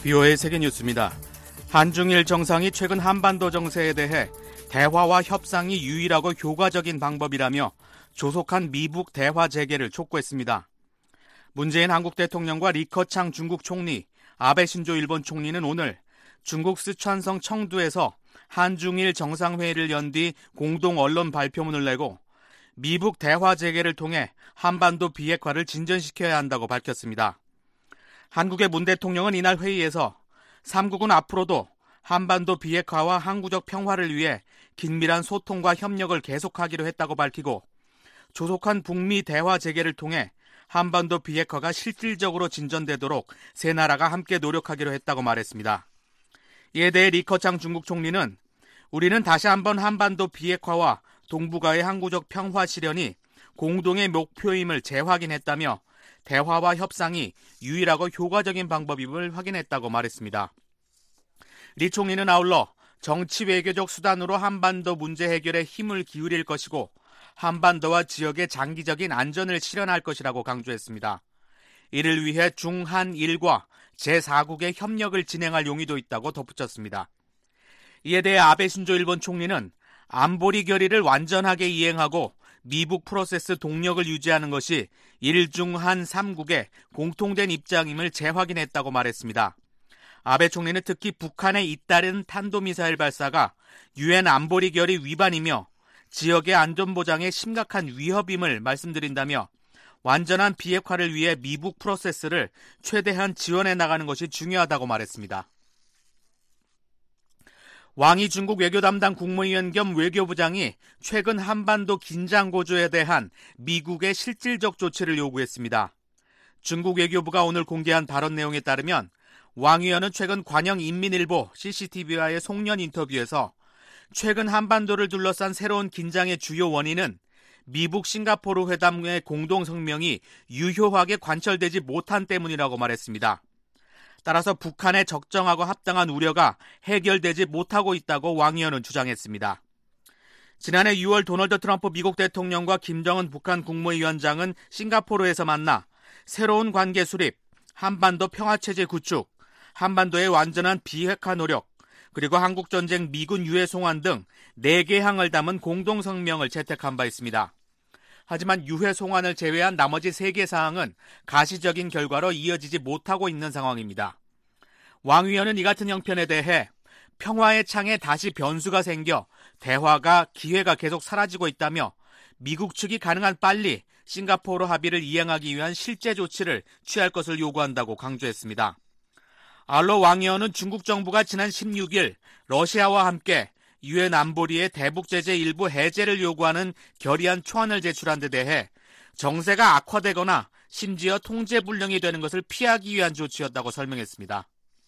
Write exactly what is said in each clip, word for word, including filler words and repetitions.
비오에이 세계뉴스입니다. 한중일 정상이 최근 한반도 정세에 대해 대화와 협상이 유일하고 효과적인 방법이라며 조속한 미북 대화 재개를 촉구했습니다. 문재인 한국 대통령과 리커창 중국 총리, 아베 신조 일본 총리는 오늘 중국 스촨성 청두에서 한중일 정상회의를 연 뒤 공동 언론 발표문을 내고 미북 대화 재개를 통해 한반도 비핵화를 진전시켜야 한다고 밝혔습니다. 한국의 문 대통령은 이날 회의에서 삼국은 앞으로도 한반도 비핵화와 항구적 평화를 위해 긴밀한 소통과 협력을 계속하기로 했다고 밝히고 조속한 북미 대화 재개를 통해 한반도 비핵화가 실질적으로 진전되도록 세 나라가 함께 노력하기로 했다고 말했습니다. 이에 대해 리커창 중국 총리는 우리는 다시 한번 한반도 비핵화와 동북아의 항구적 평화 실현이 공동의 목표임을 재확인했다며 대화와 협상이 유일하고 효과적인 방법임을 확인했다고 말했습니다. 리 총리는 아울러 정치 외교적 수단으로 한반도 문제 해결에 힘을 기울일 것이고 한반도와 지역의 장기적인 안전을 실현할 것이라고 강조했습니다. 이를 위해 중한일과 제사국의 협력을 진행할 용의도 있다고 덧붙였습니다. 이에 대해 아베 신조 일본 총리는 안보리 결의를 완전하게 이행하고 미북 프로세스 동력을 유지하는 것이 일중한 삼국의 공통된 입장임을 재확인했다고 말했습니다. 아베 총리는 특히 북한의 잇따른 탄도미사일 발사가 유엔 안보리 결의 위반이며 지역의 안전보장에 심각한 위협임을 말씀드린다며 완전한 비핵화를 위해 미북 프로세스를 최대한 지원해 나가는 것이 중요하다고 말했습니다. 왕이 중국 외교 담당 국무위원 겸 외교부장이 최근 한반도 긴장 고조에 대한 미국의 실질적 조치를 요구했습니다. 중국 외교부가 오늘 공개한 발언 내용에 따르면 왕 위원은 최근 관영인민일보 씨씨티비와의 송년 인터뷰에서 최근 한반도를 둘러싼 새로운 긴장의 주요 원인은 미북 싱가포르 회담의 공동성명이 유효하게 관철되지 못한 때문이라고 말했습니다. 따라서 북한의 적정하고 합당한 우려가 해결되지 못하고 있다고 왕 의원은 주장했습니다. 지난해 유월 도널드 트럼프 미국 대통령과 김정은 북한 국무위원장은 싱가포르에서 만나 새로운 관계 수립, 한반도 평화체제 구축, 한반도의 완전한 비핵화 노력, 그리고 한국전쟁 미군 유해 송환 등 네 개 항을 담은 공동성명을 채택한 바 있습니다. 하지만 유해 송환을 제외한 나머지 세 개 사항은 가시적인 결과로 이어지지 못하고 있는 상황입니다. 왕 위원은 이 같은 형편에 대해 평화의 창에 다시 변수가 생겨 대화가 기회가 계속 사라지고 있다며 미국 측이 가능한 빨리 싱가포르 합의를 이행하기 위한 실제 조치를 취할 것을 요구한다고 강조했습니다. 아울러 왕 의원은 중국 정부가 지난 십육 일 러시아와 함께 유엔 안보리의 대북 제재 일부 해제를 요구하는 결의안 초안을 제출한 데 대해 정세가 악화되거나 심지어 통제불능이 되는 것을 피하기 위한 조치였다고 설명했습니다.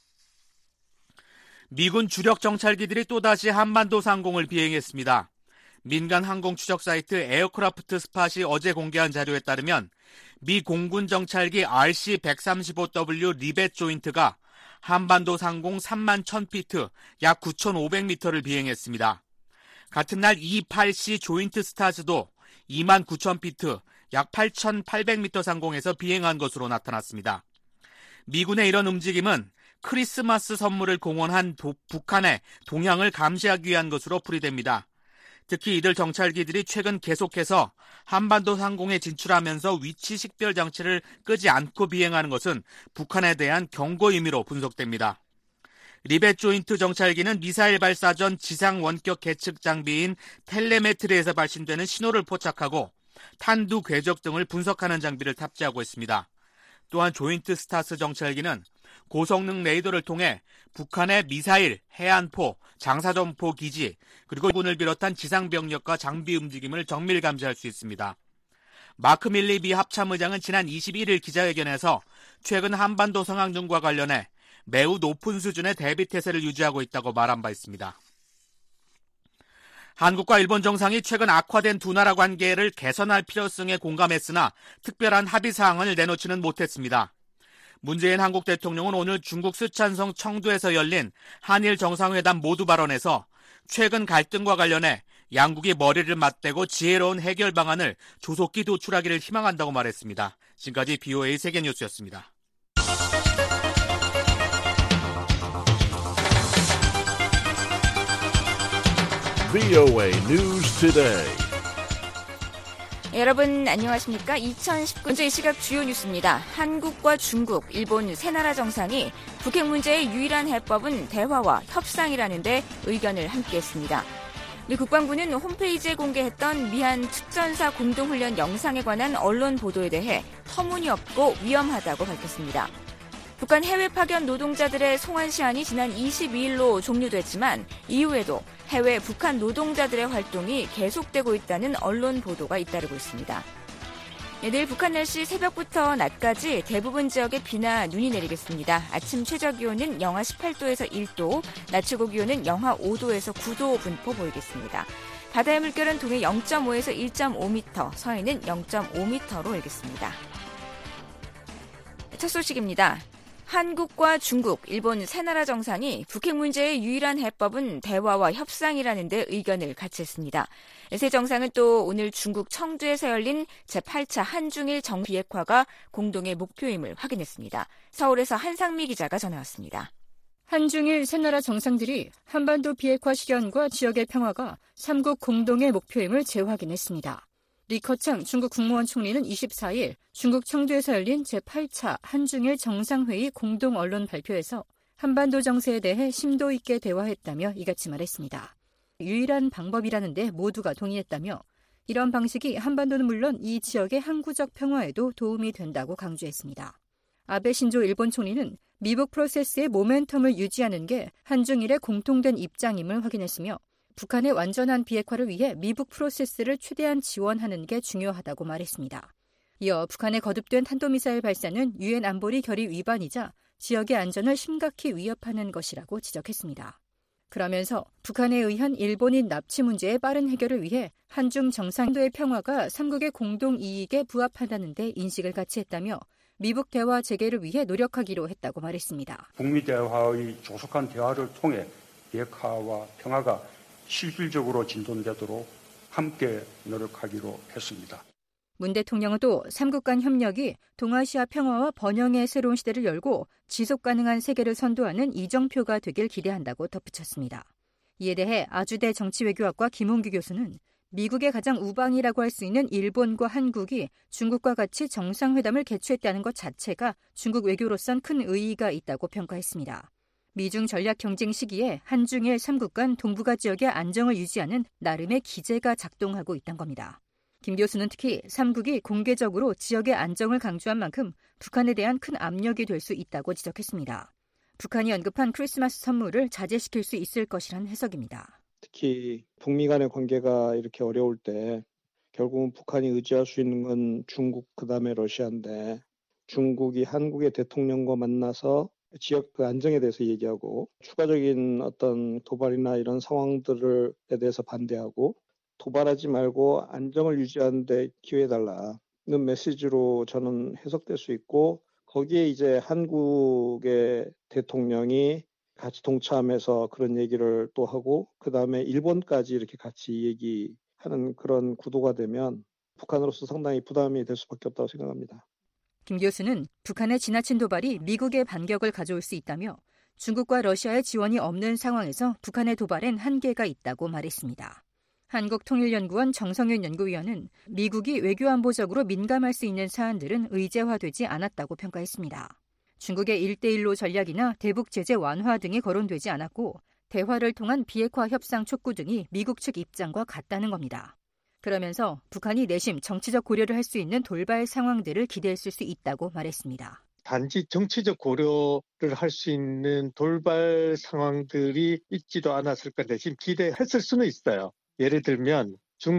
미군 주력 정찰기들이 또다시 한반도 상공을 비행했습니다. 민간 항공 추적 사이트 에어크래프트 스팟이 어제 공개한 자료에 따르면 미 공군 정찰기 알씨 백삼십오 더블유 리벳 조인트가 한반도 상공 삼만 천 피트, 약 구천오백 미터를 비행했습니다. 같은 날 이십팔 씨 조인트 스타즈도 이만 구천 피트, 약 팔천팔백 미터 상공에서 비행한 것으로 나타났습니다. 미군의 이런 움직임은 크리스마스 선물을 공언한 도, 북한의 동향을 감시하기 위한 것으로 풀이됩니다. 특히 이들 정찰기들이 최근 계속해서 한반도 상공에 진출하면서 위치 식별 장치를 끄지 않고 비행하는 것은 북한에 대한 경고 의미로 분석됩니다. 리벳 조인트 정찰기는 미사일 발사 전 지상 원격 계측 장비인 텔레메트리에서 발신되는 신호를 포착하고 탄두 궤적 등을 분석하는 장비를 탑재하고 있습니다. 또한 조인트 스타스 정찰기는 고성능 레이더를 통해 북한의 미사일, 해안포, 장사점포 기지, 그리고 군을 비롯한 지상병력과 장비 움직임을 정밀 감시할 수 있습니다. 마크 밀리 미 합참의장은 지난 이십일 일 기자회견에서 최근 한반도 상황 등과 관련해 매우 높은 수준의 대비태세를 유지하고 있다고 말한 바 있습니다. 한국과 일본 정상이 최근 악화된 두 나라 관계를 개선할 필요성에 공감했으나 특별한 합의 사항을 내놓지는 못했습니다. 문재인 한국 대통령은 오늘 중국 스촨성 청두에서 열린 한일 정상회담 모두 발언에서 최근 갈등과 관련해 양국이 머리를 맞대고 지혜로운 해결 방안을 조속히 도출하기를 희망한다고 말했습니다. 지금까지 비오에이 세계뉴스였습니다. 브이오에이 News Today. 여러분 안녕하십니까? 이천십구 년 이 시각 주요 뉴스입니다. 한국과 중국, 일본 세 나라 정상이 북핵 문제의 유일한 해법은 대화와 협상이라는데 의견을 함께했습니다. 미 국방부는 홈페이지에 공개했던 미한 특전사 공동훈련 영상에 관한 언론 보도에 대해 터무니없고 위험하다고 밝혔습니다. 북한 해외 파견 노동자들의 송환 시한이 지난 이십이일로 종료됐지만 이후에도 해외 북한 노동자들의 활동이 계속되고 있다는 언론 보도가 잇따르고 있습니다. 네, 내일 북한 날씨 새벽부터 낮까지 대부분 지역에 비나 눈이 내리겠습니다. 아침 최저기온은 영하 십팔도에서 일도, 낮 최고기온은 영하 오도에서 구도 분포 보이겠습니다. 바다의 물결은 동해 영점오에서 일점오 미터, 서해는 영점오 미터로 일겠습니다. 첫 소식입니다. 한국과 중국, 일본 세 나라 정상이 북핵 문제의 유일한 해법은 대화와 협상이라는 데 의견을 같이 했습니다. 세 정상은 또 오늘 중국 청두에서 열린 제팔 차 한중일 정비핵화가 공동의 목표임을 확인했습니다. 서울에서 한상미 기자가 전해왔습니다. 한중일 세 나라 정상들이 한반도 비핵화 실현과 지역의 평화가 삼국 공동의 목표임을 재확인했습니다. 리커창 중국 국무원 총리는 이십사일 중국 청두에서 열린 제팔 차 한중일 정상회의 공동 언론 발표에서 한반도 정세에 대해 심도 있게 대화했다며 이같이 말했습니다. 유일한 방법이라는데 모두가 동의했다며 이런 방식이 한반도는 물론 이 지역의 항구적 평화에도 도움이 된다고 강조했습니다. 아베 신조 일본 총리는 미북 프로세스의 모멘텀을 유지하는 게 한중일의 공통된 입장임을 확인했으며 북한의 완전한 비핵화를 위해 미북 프로세스를 최대한 지원하는 게 중요하다고 말했습니다. 이어 북한의 거듭된 탄도미사일 발사는 유엔 안보리 결의 위반이자 지역의 안전을 심각히 위협하는 것이라고 지적했습니다. 그러면서 북한에 의한 일본인 납치 문제의 빠른 해결을 위해 한중 정상도의 평화가 삼국의 공동 이익에 부합한다는 데 인식을 같이 했다며 미북 대화 재개를 위해 노력하기로 했다고 말했습니다. 북미 대화의 조속한 대화를 통해 비핵화와 평화가 실질적으로 진전되도록 함께 노력하기로 했습니다. 문 대통령은 또 삼국 간 협력이 동아시아 평화와 번영의 새로운 시대를 열고 지속 가능한 세계를 선도하는 이정표가 되길 기대한다고 덧붙였습니다. 이에 대해 아주대 정치외교학과 김홍규 교수는 미국의 가장 우방이라고 할 수 있는 일본과 한국이 중국과 같이 정상회담을 개최했다는 것 자체가 중국 외교로선 큰 의의가 있다고 평가했습니다. 미중 전략 경쟁 시기에 한중일 삼국 간 동북아 지역의 안정을 유지하는 나름의 기제가 작동하고 있다는 겁니다. 김 교수는 특히 삼국이 공개적으로 지역의 안정을 강조한 만큼 북한에 대한 큰 압력이 될 수 있다고 지적했습니다. 북한이 언급한 크리스마스 선물을 자제시킬 수 있을 것이란 해석입니다. 특히 북미 간의 관계가 이렇게 어려울 때 결국은 북한이 의지할 수 있는 건 중국 그다음에 러시아인데 중국이 한국의 대통령과 만나서 지역 그 안정에 대해서 얘기하고 추가적인 어떤 도발이나 이런 상황들에 대해서 반대하고 도발하지 말고 안정을 유지하는 데 기회해달라는 메시지로 저는 해석될 수 있고 거기에 이제 한국의 대통령이 같이 동참해서 그런 얘기를 또 하고 그다음에 일본까지 이렇게 같이 얘기하는 그런 구도가 되면 북한으로서 상당히 부담이 될 수밖에 없다고 생각합니다. 김 교수는 북한의 지나친 도발이 미국의 반격을 가져올 수 있다며 중국과 러시아의 지원이 없는 상황에서 북한의 도발엔 한계가 있다고 말했습니다. 한국통일연구원 정성윤 연구위원은 미국이 외교안보적으로 민감할 수 있는 사안들은 의제화되지 않았다고 평가했습니다. 중국의 일대일로 전략이나 대북 제재 완화 등이 거론되지 않았고 대화를 통한 비핵화 협상 촉구 등이 미국 측 입장과 같다는 겁니다. 그러면서 북한이 내심 정치적 고려를 할 수 있는 돌발 상황들을 기대했을 수 있다고 말했습니다. 단지 정치적 고려를 할 수 있는 돌발 상황들이 있지도 않았을까 내심 기대했을 수는 있어요. 예를 들면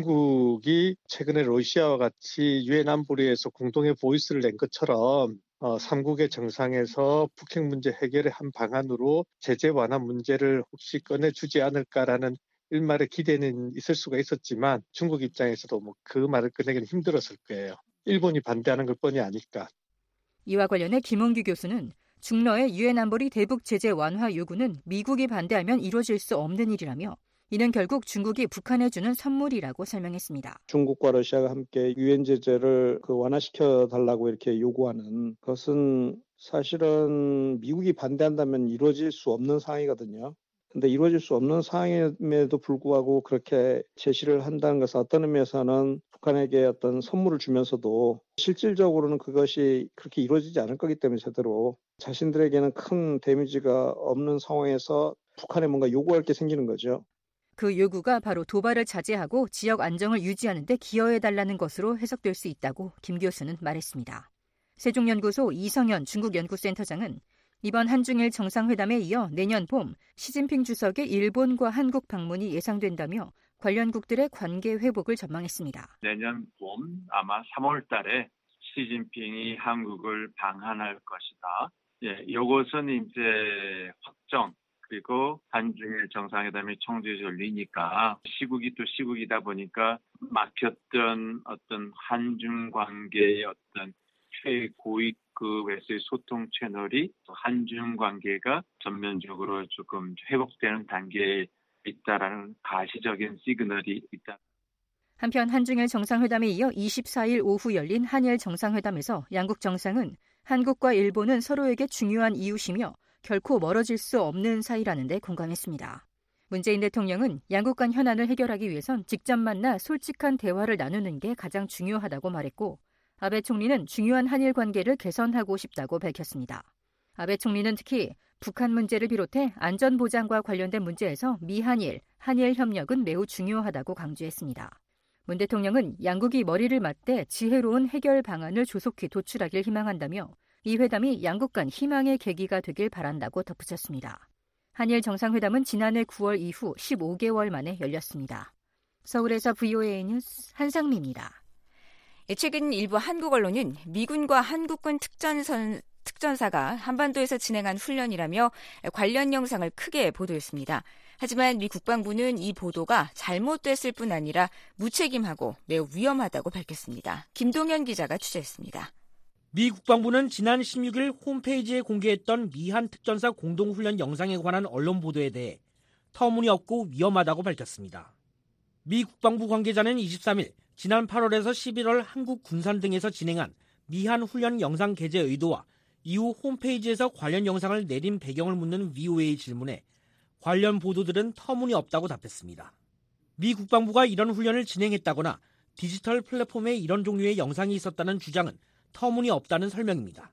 중국이 최근에 러시아와 같이 유엔 안보리에서 공동의 보이스를 낸 것처럼 어, 삼국의 정상에서 북핵 문제 해결의 한 방안으로 제재 완화 문제를 혹시 꺼내주지 않을까라는 일말의 기대는 있을 수가 있었지만 중국 입장에서도 뭐 그 말을 꺼내기는 힘들었을 거예요. 일본이 반대하는 걸 뻔히 아니까. 이와 관련해 김홍규 교수는 중러의 유엔 안보리 대북 제재 완화 요구는 미국이 반대하면 이루어질 수 없는 일이라며 이는 결국 중국이 북한에 주는 선물이라고 설명했습니다. 중국과 러시아가 함께 유엔 제재를 그 완화시켜 달라고 이렇게 요구하는 것은 사실은 미국이 반대한다면 이루어질 수 없는 상황이거든요. 근데 이루어질 수 없는 상황임에도 불구하고 그렇게 제시를 한다는 것은 어떤 의미에서는 북한에게 어떤 선물을 주면서도 실질적으로는 그것이 그렇게 이루어지지 않을 거기 때문에 제대로 자신들에게는 큰 데미지가 없는 상황에서 북한에 뭔가 요구할 게 생기는 거죠. 그 요구가 바로 도발을 자제하고 지역 안정을 유지하는 데 기여해달라는 것으로 해석될 수 있다고 김 교수는 말했습니다. 세종연구소 이성현 중국연구센터장은 이번 한중일 정상회담에 이어 내년 봄 시진핑 주석의 일본과 한국 방문이 예상된다며 관련국들의 관계 회복을 전망했습니다. 내년 봄 아마 삼월 달에 시진핑이 한국을 방한할 것이다. 예, 이것은 이제 확정 그리고 한중일 정상회담이 청주에서 열리니까 시국이 또 시국이다 보니까 막혔던 어떤 한중 관계의 어떤 최고위급에서의 소통 채널이 한중 관계가 전면적으로 조금 회복되는 단계에 있다라는 가시적인 시그널이 있다. 한편 한중일 정상회담에 이어 이십사일 오후 열린 한일 정상회담에서 양국 정상은 한국과 일본은 서로에게 중요한 이웃이며 결코 멀어질 수 없는 사이라는 데 공감했습니다. 문재인 대통령은 양국 간 현안을 해결하기 위해선 직접 만나 솔직한 대화를 나누는 게 가장 중요하다고 말했고 아베 총리는 중요한 한일 관계를 개선하고 싶다고 밝혔습니다. 아베 총리는 특히 북한 문제를 비롯해 안전보장과 관련된 문제에서 미한일, 한일 협력은 매우 중요하다고 강조했습니다. 문 대통령은 양국이 머리를 맞대 지혜로운 해결 방안을 조속히 도출하길 희망한다며 이 회담이 양국 간 희망의 계기가 되길 바란다고 덧붙였습니다. 한일 정상회담은 지난해 구월 이후 십오 개월 만에 열렸습니다. 서울에서 브이오에이 뉴스 한상미입니다. 최근 일부 한국 언론은 미군과 한국군 특전선, 특전사가 한반도에서 진행한 훈련이라며 관련 영상을 크게 보도했습니다. 하지만 미 국방부는 이 보도가 잘못됐을 뿐 아니라 무책임하고 매우 위험하다고 밝혔습니다. 김동현 기자가 취재했습니다. 미 국방부는 지난 십육일 홈페이지에 공개했던 미한 특전사 공동훈련 영상에 관한 언론 보도에 대해 터무니없고 위험하다고 밝혔습니다. 미 국방부 관계자는 이십삼일 지난 팔월에서 십일월 한국 군산 등에서 진행한 미한 훈련 영상 게재 의도와 이후 홈페이지에서 관련 영상을 내린 배경을 묻는 브이오에이 질문에 관련 보도들은 터무니없다고 답했습니다. 미 국방부가 이런 훈련을 진행했다거나 디지털 플랫폼에 이런 종류의 영상이 있었다는 주장은 터무니없다는 설명입니다.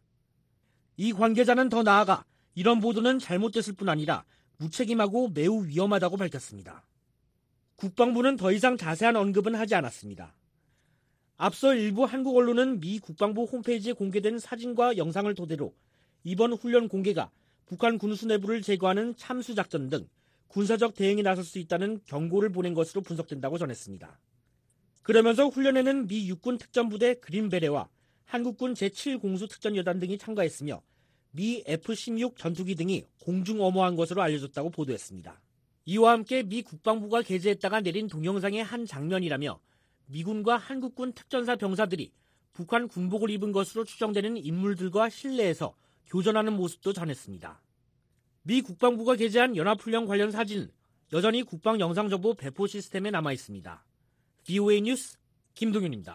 이 관계자는 더 나아가 이런 보도는 잘못됐을 뿐 아니라 무책임하고 매우 위험하다고 밝혔습니다. 국방부는 더 이상 자세한 언급은 하지 않았습니다. 앞서 일부 한국 언론은 미 국방부 홈페이지에 공개된 사진과 영상을 토대로 이번 훈련 공개가 북한 군수 내부를 제거하는 참수작전 등 군사적 대응에 나설 수 있다는 경고를 보낸 것으로 분석된다고 전했습니다. 그러면서 훈련에는 미 육군 특전부대 그린베레와 한국군 제칠 공수특전여단 등이 참가했으며 미 에프 십육 전투기 등이 공중 엄호한 것으로 알려졌다고 보도했습니다. 이와 함께 미 국방부가 게재했다가 내린 동영상의 한 장면이라며 미군과 한국군 특전사 병사들이 북한 군복을 입은 것으로 추정되는 인물들과 실내에서 교전하는 모습도 전했습니다. 미 국방부가 게재한 연합훈련 관련 사진은 여전히 국방영상정보 배포 시스템에 남아있습니다. 브이오에이 뉴스 김동윤입니다.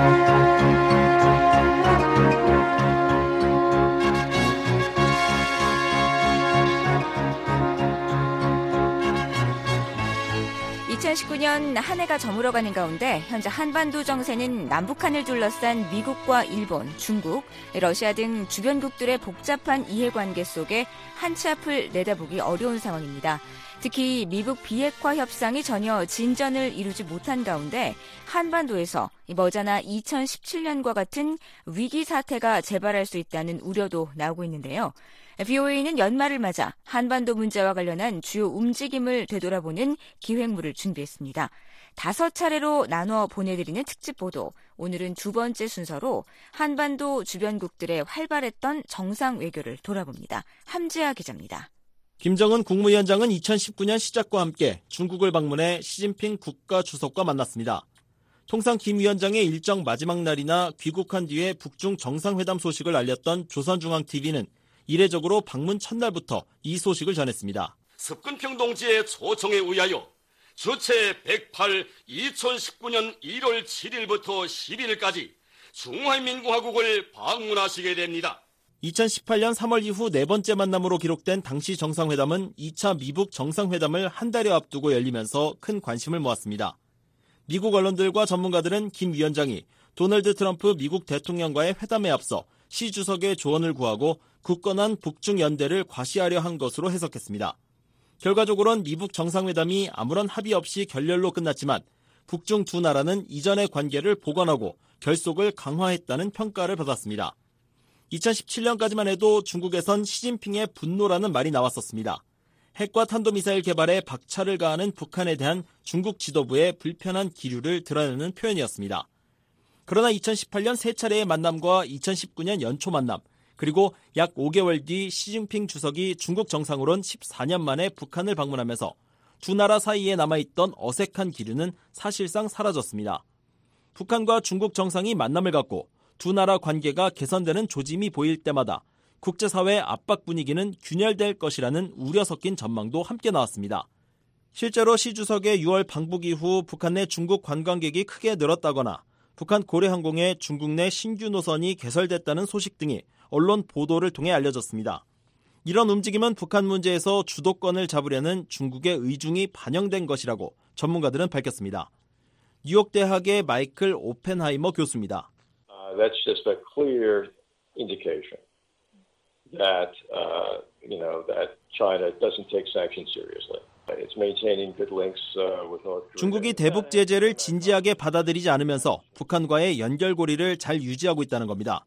이천십구 년 한 해가 저물어가는 가운데 현재 한반도 정세는 남북한을 둘러싼 미국과 일본, 중국, 러시아 등 주변국들의 복잡한 이해관계 속에 한 치 앞을 내다보기 어려운 상황입니다. 특히 미북 비핵화 협상이 전혀 진전을 이루지 못한 가운데 한반도에서 머지않아 이천십칠 년과 같은 위기 사태가 재발할 수 있다는 우려도 나오고 있는데요. 브이오에이는 연말을 맞아 한반도 문제와 관련한 주요 움직임을 되돌아보는 기획물을 준비했습니다. 다섯 차례로 나눠 보내드리는 특집 보도, 오늘은 두 번째 순서로 한반도 주변국들의 활발했던 정상 외교를 돌아봅니다. 함지아 기자입니다. 김정은 국무위원장은 이천십구 년 시작과 함께 중국을 방문해 시진핑 국가주석과 만났습니다. 통상 김 위원장의 일정 마지막 날이나 귀국한 뒤에 북중 정상회담 소식을 알렸던 조선중앙티비는 이례적으로 방문 첫날부터 이 소식을 전했습니다. 습근평동지의 초청에 의하여 주체 백팔 이천십구 년 일월 칠일부터 십일일까지 중화인민공화국을 방문하시게 됩니다. 이천십팔년 삼월 이후 네 번째 만남으로 기록된 당시 정상회담은 이 차 미북 정상회담을 한 달여 앞두고 열리면서 큰 관심을 모았습니다. 미국 언론들과 전문가들은 김 위원장이 도널드 트럼프 미국 대통령과의 회담에 앞서 시 주석의 조언을 구하고 굳건한 북중 연대를 과시하려 한 것으로 해석했습니다. 결과적으로는 미북 정상회담이 아무런 합의 없이 결렬로 끝났지만 북중 두 나라는 이전의 관계를 복원하고 결속을 강화했다는 평가를 받았습니다. 이천십칠년까지만 해도 중국에선 시진핑의 분노라는 말이 나왔었습니다. 핵과 탄도미사일 개발에 박차를 가하는 북한에 대한 중국 지도부의 불편한 기류를 드러내는 표현이었습니다. 그러나 이천십팔년 세 차례의 만남과 이천십구년 연초 만남, 그리고 약 오 개월 뒤 시진핑 주석이 중국 정상으론 십사년 만에 북한을 방문하면서 두 나라 사이에 남아있던 어색한 기류는 사실상 사라졌습니다. 북한과 중국 정상이 만남을 갖고 두 나라 관계가 개선되는 조짐이 보일 때마다 국제사회의 압박 분위기는 균열될 것이라는 우려 섞인 전망도 함께 나왔습니다. 실제로 시 주석의 유월 방북 이후 북한 내 중국 관광객이 크게 늘었다거나 북한 고래항공의 중국 내 신규 노선이 개설됐다는 소식 등이 언론 보도를 통해 알려졌습니다. 이런 움직임은 북한 문제에서 주도권을 잡으려는 중국의 의중이 반영된 것이라고 전문가들은 밝혔습니다. 뉴욕 대학의 마이클 오펜하이머 교수입니다. Uh, that's just a clear indication that uh, you know that China doesn't take sanctions seriously. It's maintaining good links uh, with North Korea. 중국이 대북 제재를 진지하게 받아들이지 않으면서 북한과의 연결고리를 잘 유지하고 있다는 겁니다.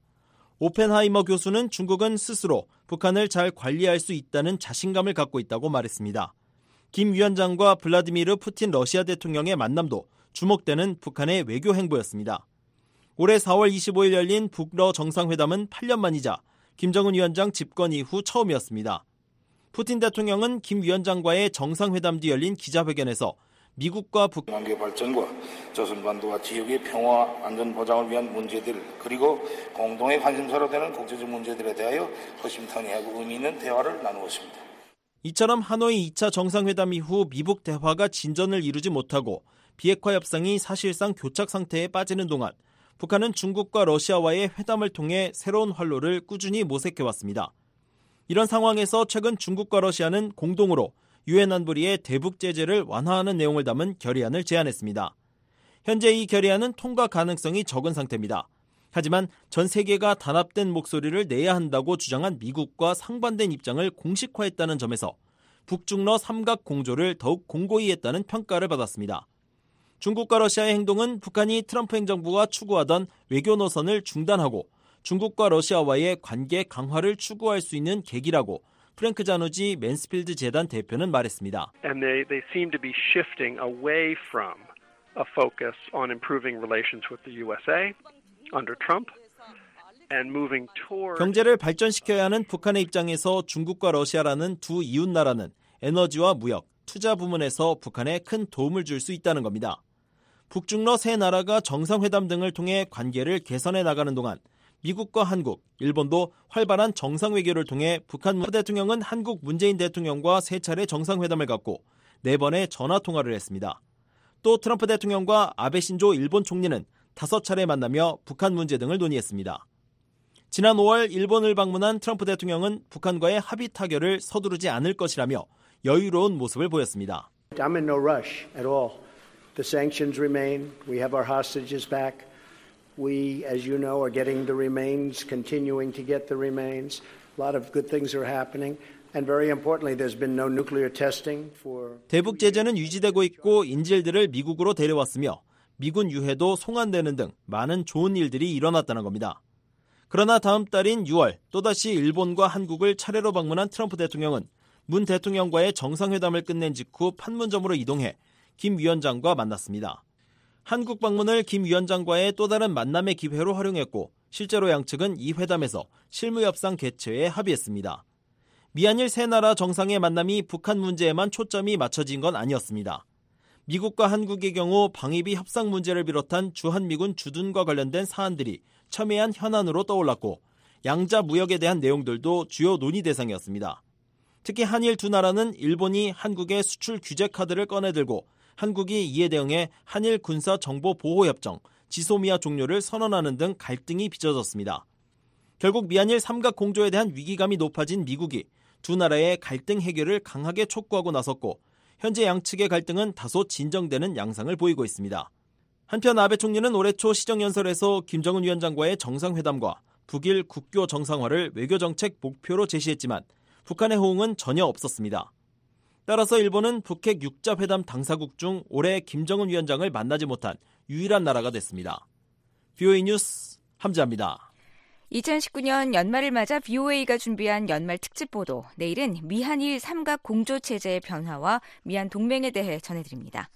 오펜하이머 교수는 중국은 스스로 북한을 잘 관리할 수 있다는 자신감을 갖고 있다고 말했습니다. 김 위원장과 블라디미르 푸틴 러시아 대통령의 만남도 주목되는 북한의 외교 행보였습니다. 올해 사월 이십오일 열린 북러 정상회담은 팔 년 만이자 김정은 위원장 집권 이후 처음이었습니다. 푸틴 대통령은 김 위원장과의 정상회담 뒤 열린 기자회견에서 미국과 북한 관계 발전과 조선반도와 지역의 평화 안전 보장을 위한 문제들 그리고 공동의 관심사로 되는 국제적 문제들에 대하여 허심탄회하고 의미 있는 대화를 나누었습니다. 이처럼 하노이 이 차 정상회담 이후 미북 대화가 진전을 이루지 못하고 비핵화 협상이 사실상 교착 상태에 빠지는 동안 북한은 중국과 러시아와의 회담을 통해 새로운 활로를 꾸준히 모색해왔습니다. 이런 상황에서 최근 중국과 러시아는 공동으로 유엔 안보리의 대북 제재를 완화하는 내용을 담은 결의안을 제안했습니다. 현재 이 결의안은 통과 가능성이 적은 상태입니다. 하지만 전 세계가 단합된 목소리를 내야 한다고 주장한 미국과 상반된 입장을 공식화했다는 점에서 북중러 삼각 공조를 더욱 공고히 했다는 평가를 받았습니다. 중국과 러시아의 행동은 북한이 트럼프 행정부가 추구하던 외교 노선을 중단하고 중국과 러시아와의 관계 강화를 추구할 수 있는 계기라고 프랭크 자누지 맨스필드 재단 대표는 말했습니다. And they, they seem to be shifting away from a focus on improving relations with the U S A under Trump and moving toward 경제를 발전시켜야 하는 북한의 입장에서 중국과 러시아라는 두 이웃 나라는 에너지와 무역, 투자 부문에서 북한에 큰 도움을 줄 수 있다는 겁니다. 북중러 세 나라가 정상회담 등을 통해 관계를 개선해 나가는 동안 미국과 한국, 일본도 활발한 정상외교를 통해 북한 대통령은 한국 문재인 대통령과 세 차례 정상회담을 갖고 네 번의 전화통화를 했습니다. 또 트럼프 대통령과 아베 신조 일본 총리는 다섯 차례 만나며 북한 문제 등을 논의했습니다. 지난 오월 일본을 방문한 트럼프 대통령은 북한과의 합의 타결을 서두르지 않을 것이라며 여유로운 모습을 보였습니다. I'm in no rush at all. The sanctions remain. We have our hostages back. We, as you know, are getting the remains, continuing to get the remains. A lot of good things are happening. And very importantly, there's been no nuclear testing for... 대북 제재는 유지되고 있고 인질들을 미국으로 데려왔으며 미군 유해도 송환되는 등 많은 좋은 일들이 일어났다는 겁니다. 그러나 다음 달인 유월 또다시 일본과 한국을 차례로 방문한 트럼프 대통령은 문 대통령과의 정상회담을 끝낸 직후 판문점으로 이동해 김 위원장과 만났습니다. 한국 방문을 김 위원장과의 또 다른 만남의 기회로 활용했고 실제로 양측은 이 회담에서 실무협상 개최에 합의했습니다. 미한일 세 나라 정상의 만남이 북한 문제에만 초점이 맞춰진 건 아니었습니다. 미국과 한국의 경우 방위비 협상 문제를 비롯한 주한미군 주둔과 관련된 사안들이 첨예한 현안으로 떠올랐고 양자 무역에 대한 내용들도 주요 논의 대상이었습니다. 특히 한일 두 나라는 일본이 한국의 수출 규제 카드를 꺼내들고 한국이 이에 대응해 한일 군사 정보 보호 협정, 지소미아 종료를 선언하는 등 갈등이 빚어졌습니다. 결국 미한일 삼각 공조에 대한 위기감이 높아진 미국이 두 나라의 갈등 해결을 강하게 촉구하고 나섰고 현재 양측의 갈등은 다소 진정되는 양상을 보이고 있습니다. 한편 아베 총리는 올해 초 시정연설에서 김정은 위원장과의 정상회담과 북일 국교 정상화를 외교정책 목표로 제시했지만 북한의 호응은 전혀 없었습니다. 따라서 일본은 북핵 육 자 회담 당사국 중 올해 김정은 위원장을 만나지 못한 유일한 나라가 됐습니다. 브이오에이 뉴스 함지아입니다. 이천십구 년 연말을 맞아 브이오에이가 준비한 연말 특집 보도. 내일은 미한일 삼각 공조 체제의 변화와 미한 동맹에 대해 전해드립니다.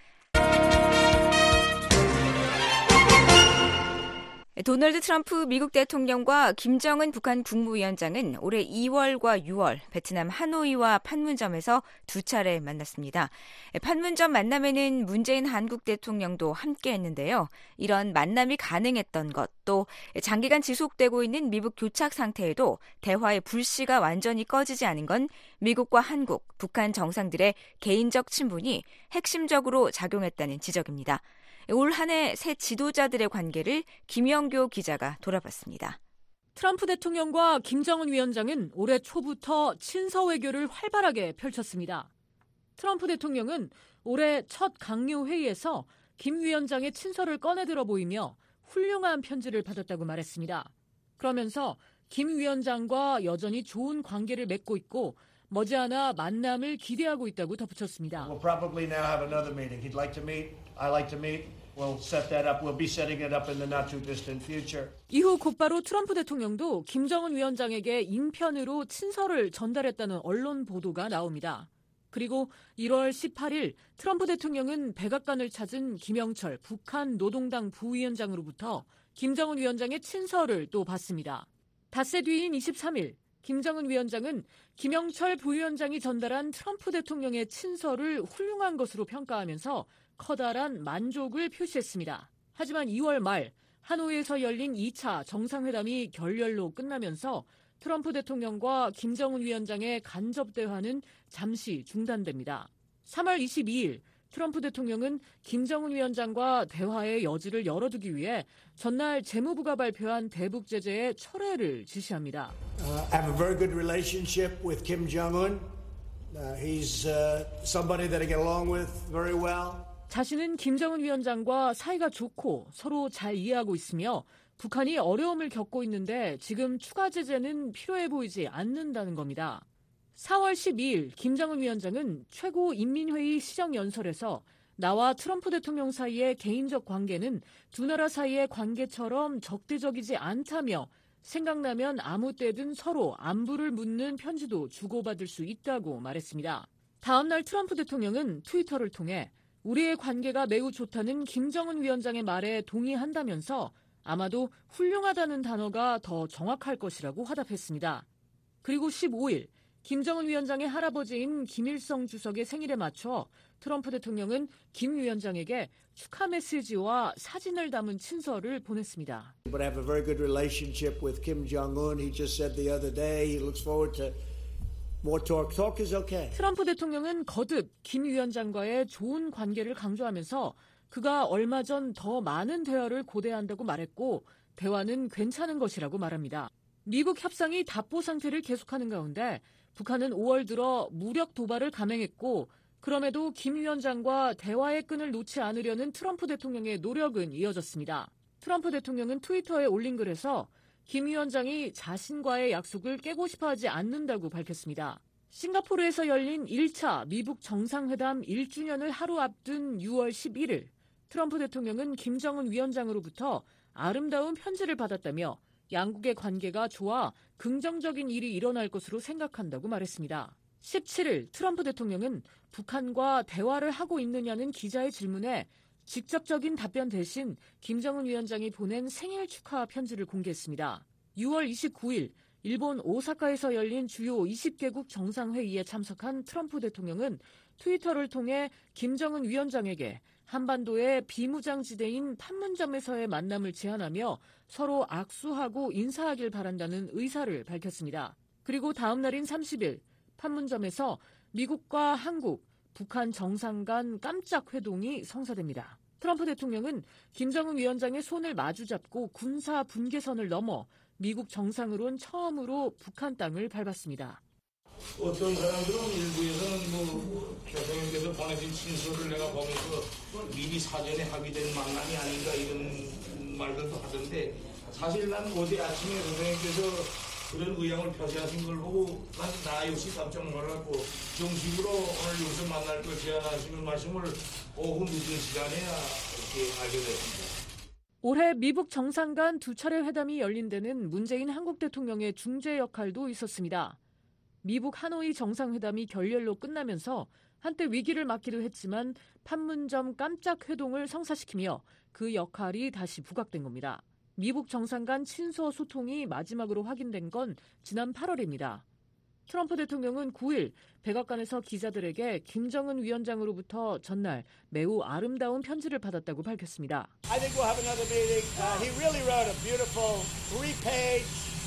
도널드 트럼프 미국 대통령과 김정은 북한 국무위원장은 올해 이월과 유월 베트남 하노이와 판문점에서 두 차례 만났습니다. 판문점 만남에는 문재인 한국 대통령도 함께했는데요. 이런 만남이 가능했던 것, 또 장기간 지속되고 있는 미북 교착 상태에도 대화의 불씨가 완전히 꺼지지 않은 건 미국과 한국, 북한 정상들의 개인적 친분이 핵심적으로 작용했다는 지적입니다. 올 한 해 새 지도자들의 관계를 김영교 기자가 돌아봤습니다. 트럼프 대통령과 김정은 위원장은 올해 초부터 친서 외교를 활발하게 펼쳤습니다. 트럼프 대통령은 올해 첫 강요 회의에서 김 위원장의 친서를 꺼내들어 보이며 훌륭한 편지를 받았다고 말했습니다. 그러면서 김 위원장과 여전히 좋은 관계를 맺고 있고 머지않아 만남을 기대하고 있다고 덧붙였습니다. We'll probably now have another meeting. He'd like to meet. I like to meet. We'll set that up. We'll be setting it up in the not too distant future. 이후 곧바로 트럼프 대통령도 김정은 위원장에게 인편으로 친서를 전달했다는 언론 보도가 나옵니다. 그리고 일월 십팔일 트럼프 대통령은 백악관을 찾은 김영철 북한 노동당 부위원장으로부터 김정은 위원장의 친서를 또 받습니다. 닷새 뒤인 이십삼일 김정은 위원장은 김영철 부위원장이 전달한 트럼프 대통령의 친서를 훌륭한 것으로 평가하면서 커다란 만족을 표시했습니다. 하지만 이월 말 하노이에서 열린 이 차 정상회담이 결렬로 끝나면서 트럼프 대통령과 김정은 위원장의 간접 대화는 잠시 중단됩니다. 삼월 이십이일 트럼프 대통령은 김정은 위원장과 대화의 여지를 열어두기 위해 전날 재무부가 발표한 대북 제재의 철회를 지시합니다. Uh, I have a very good relationship with Kim Jong-un. Uh, he's uh, somebody that I get along with very well. 자신은 김정은 위원장과 사이가 좋고 서로 잘 이해하고 있으며 북한이 어려움을 겪고 있는데 지금 추가 제재는 필요해 보이지 않는다는 겁니다. 사월 십이일 김정은 위원장은 최고인민회의 시정연설에서 나와 트럼프 대통령 사이의 개인적 관계는 두 나라 사이의 관계처럼 적대적이지 않다며 생각나면 아무 때든 서로 안부를 묻는 편지도 주고받을 수 있다고 말했습니다. 다음 날 트럼프 대통령은 트위터를 통해 우리의 관계가 매우 좋다는 김정은 위원장의 말에 동의한다면서 아마도 훌륭하다는 단어가 더 정확할 것이라고 화답했습니다. 그리고 십오일 김정은 위원장의 할아버지인 김일성 주석의 생일에 맞춰 트럼프 대통령은 김 위원장에게 축하 메시지와 사진을 담은 친서를 보냈습니다. But I have a very good relationship with Kim Jong-un. He just said the other day he looks forward to more talk. Talk is okay. 트럼프 대통령은 거듭 김 위원장과의 좋은 관계를 강조하면서 그가 얼마 전 더 많은 대화를 고대한다고 말했고 대화는 괜찮은 것이라고 말합니다. 미국 협상이 답보 상태를 계속하는 가운데 북한은 오월 들어 무력 도발을 감행했고 그럼에도 김 위원장과 대화의 끈을 놓지 않으려는 트럼프 대통령의 노력은 이어졌습니다. 트럼프 대통령은 트위터에 올린 글에서 김 위원장이 자신과의 약속을 깨고 싶어하지 않는다고 밝혔습니다. 싱가포르에서 열린 일 차 미북 정상회담 일 주년을 하루 앞둔 유월 십일일 트럼프 대통령은 김정은 위원장으로부터 아름다운 편지를 받았다며 양국의 관계가 좋아 긍정적인 일이 일어날 것으로 생각한다고 말했습니다. 십칠일 트럼프 대통령은 북한과 대화를 하고 있느냐는 기자의 질문에 직접적인 답변 대신 김정은 위원장이 보낸 생일 축하 편지를 공개했습니다. 유월 이십구일 일본 오사카에서 열린 주요 이십 개국 정상회의에 참석한 트럼프 대통령은 트위터를 통해 김정은 위원장에게 한반도의 비무장지대인 판문점에서의 만남을 제안하며 서로 악수하고 인사하길 바란다는 의사를 밝혔습니다. 그리고 다음 날인 삼십일 판문점에서 미국과 한국, 북한 정상 간 깜짝 회동이 성사됩니다. 트럼프 대통령은 김정은 위원장의 손을 마주잡고 군사 분계선을 넘어 미국 정상으론 처음으로 북한 땅을 밟았습니다. 어떤 사람들은 일부에서는 뭐 대통령께서 보내신 친서를 내가 보면서 미리 사전에 합의된 만남이 아닌가 이런 말들도 하던데 사실 난 어제 아침에 대통령께서 그런 의향을 표시하신 걸 보고 난 나 역시 깜짝 놀랐고 정식으로 오늘 여기서 만날 걸 제안하시는 말씀을 오후 늦은 시간에야 이렇게 알게 됐습니다. 올해 미국 정상 간 두 차례 회담이 열린 데는 문재인 한국 대통령의 중재 역할도 있었습니다. 미국 하노이 정상회담이 결렬로 끝나면서 한때 위기를 맞기도 했지만 판문점 깜짝 회동을 성사시키며 그 역할이 다시 부각된 겁니다. 미국 정상 간 친서 소통이 마지막으로 확인된 건 지난 팔월입니다. 트럼프 대통령은 구일 백악관에서 기자들에게 김정은 위원장으로부터 전날 매우 아름다운 편지를 받았다고 밝혔습니다. I think we'll have another meeting. Uh, he really wrote a beautiful three-page,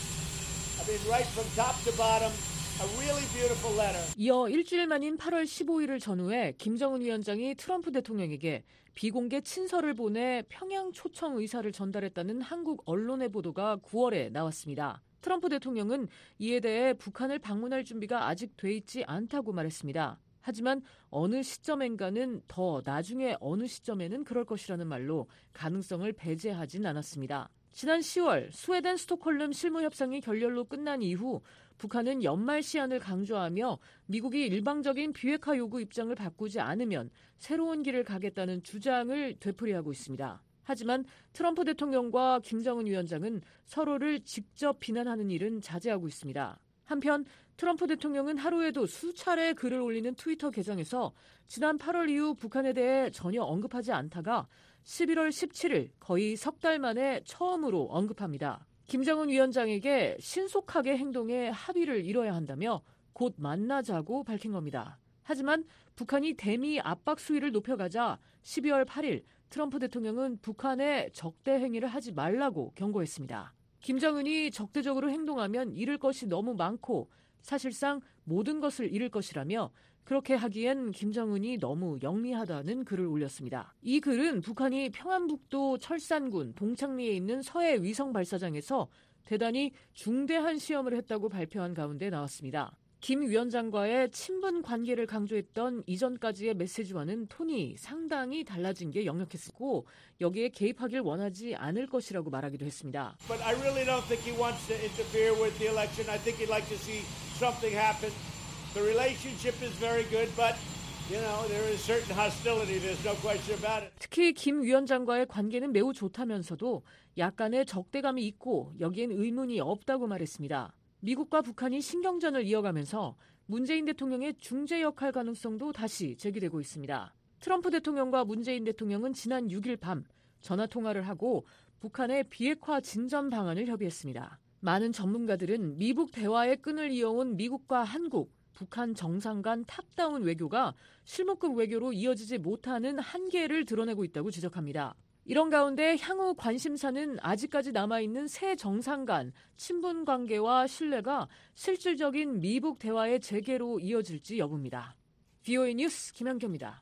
I mean, right from top to bottom, a really beautiful letter. 이어 일주일 만인 팔월 십오일을 전후해 김정은 위원장이 트럼프 대통령에게 비공개 친서를 보내 평양 초청 의사를 전달했다는 한국 언론의 보도가 구월에 나왔습니다. 트럼프 대통령은 이에 대해 북한을 방문할 준비가 아직 돼 있지 않다고 말했습니다. 하지만 어느 시점엔가는 더 나중에 어느 시점에는 그럴 것이라는 말로 가능성을 배제하진 않았습니다. 지난 시월 스웨덴 스톡홀름 실무협상이 결렬로 끝난 이후 북한은 연말 시한을 강조하며 미국이 일방적인 비핵화 요구 입장을 바꾸지 않으면 새로운 길을 가겠다는 주장을 되풀이하고 있습니다. 하지만 트럼프 대통령과 김정은 위원장은 서로를 직접 비난하는 일은 자제하고 있습니다. 한편 트럼프 대통령은 하루에도 수차례 글을 올리는 트위터 계정에서 지난 팔월 이후 북한에 대해 전혀 언급하지 않다가 십일월 십칠일 거의 석 달 만에 처음으로 언급합니다. 김정은 위원장에게 신속하게 행동에 합의를 이뤄야 한다며 곧 만나자고 밝힌 겁니다. 하지만 북한이 대미 압박 수위를 높여가자 십이월 팔일 트럼프 대통령은 북한에 적대 행위를 하지 말라고 경고했습니다. 김정은이 적대적으로 행동하면 잃을 것이 너무 많고 사실상 모든 것을 잃을 것이라며 그렇게 하기엔 김정은이 너무 영리하다는 글을 올렸습니다. 이 글은 북한이 평안북도 철산군 동창리에 있는 서해 위성 발사장에서 대단히 중대한 시험을 했다고 발표한 가운데 나왔습니다. 김 위원장과의 친분 관계를 강조했던 이전까지의 메시지와는 톤이 상당히 달라진 게 역력했고 여기에 개입하길 원하지 않을 것이라고 말하기도 했습니다. But I really don't think he wants to interfere with the election. I think he'd like to see something happen. The relationship is very good, but you know, there is certain hostility. There's no question about it. 특히 김 위원장과의 관계는 매우 좋다면서도 약간의 적대감이 있고 여기엔 의문이 없다고 말했습니다. 미국과 북한이 신경전을 이어가면서 문재인 대통령의 중재 역할 가능성도 다시 제기되고 있습니다. 트럼프 대통령과 문재인 대통령은 지난 육일 밤 전화통화를 하고 북한의 비핵화 진전 방안을 협의했습니다. 많은 전문가들은 미북 대화의 끈을 이어온 미국과 한국, 북한 정상 간 탑다운 외교가 실무급 외교로 이어지지 못하는 한계를 드러내고 있다고 지적합니다. 이런 가운데 향후 관심사는 아직까지 남아있는 새 정상 간 친분 관계와 신뢰가 실질적인 미북 대화의 재개로 이어질지 여부입니다. 브이오에이 뉴스 김현경입니다.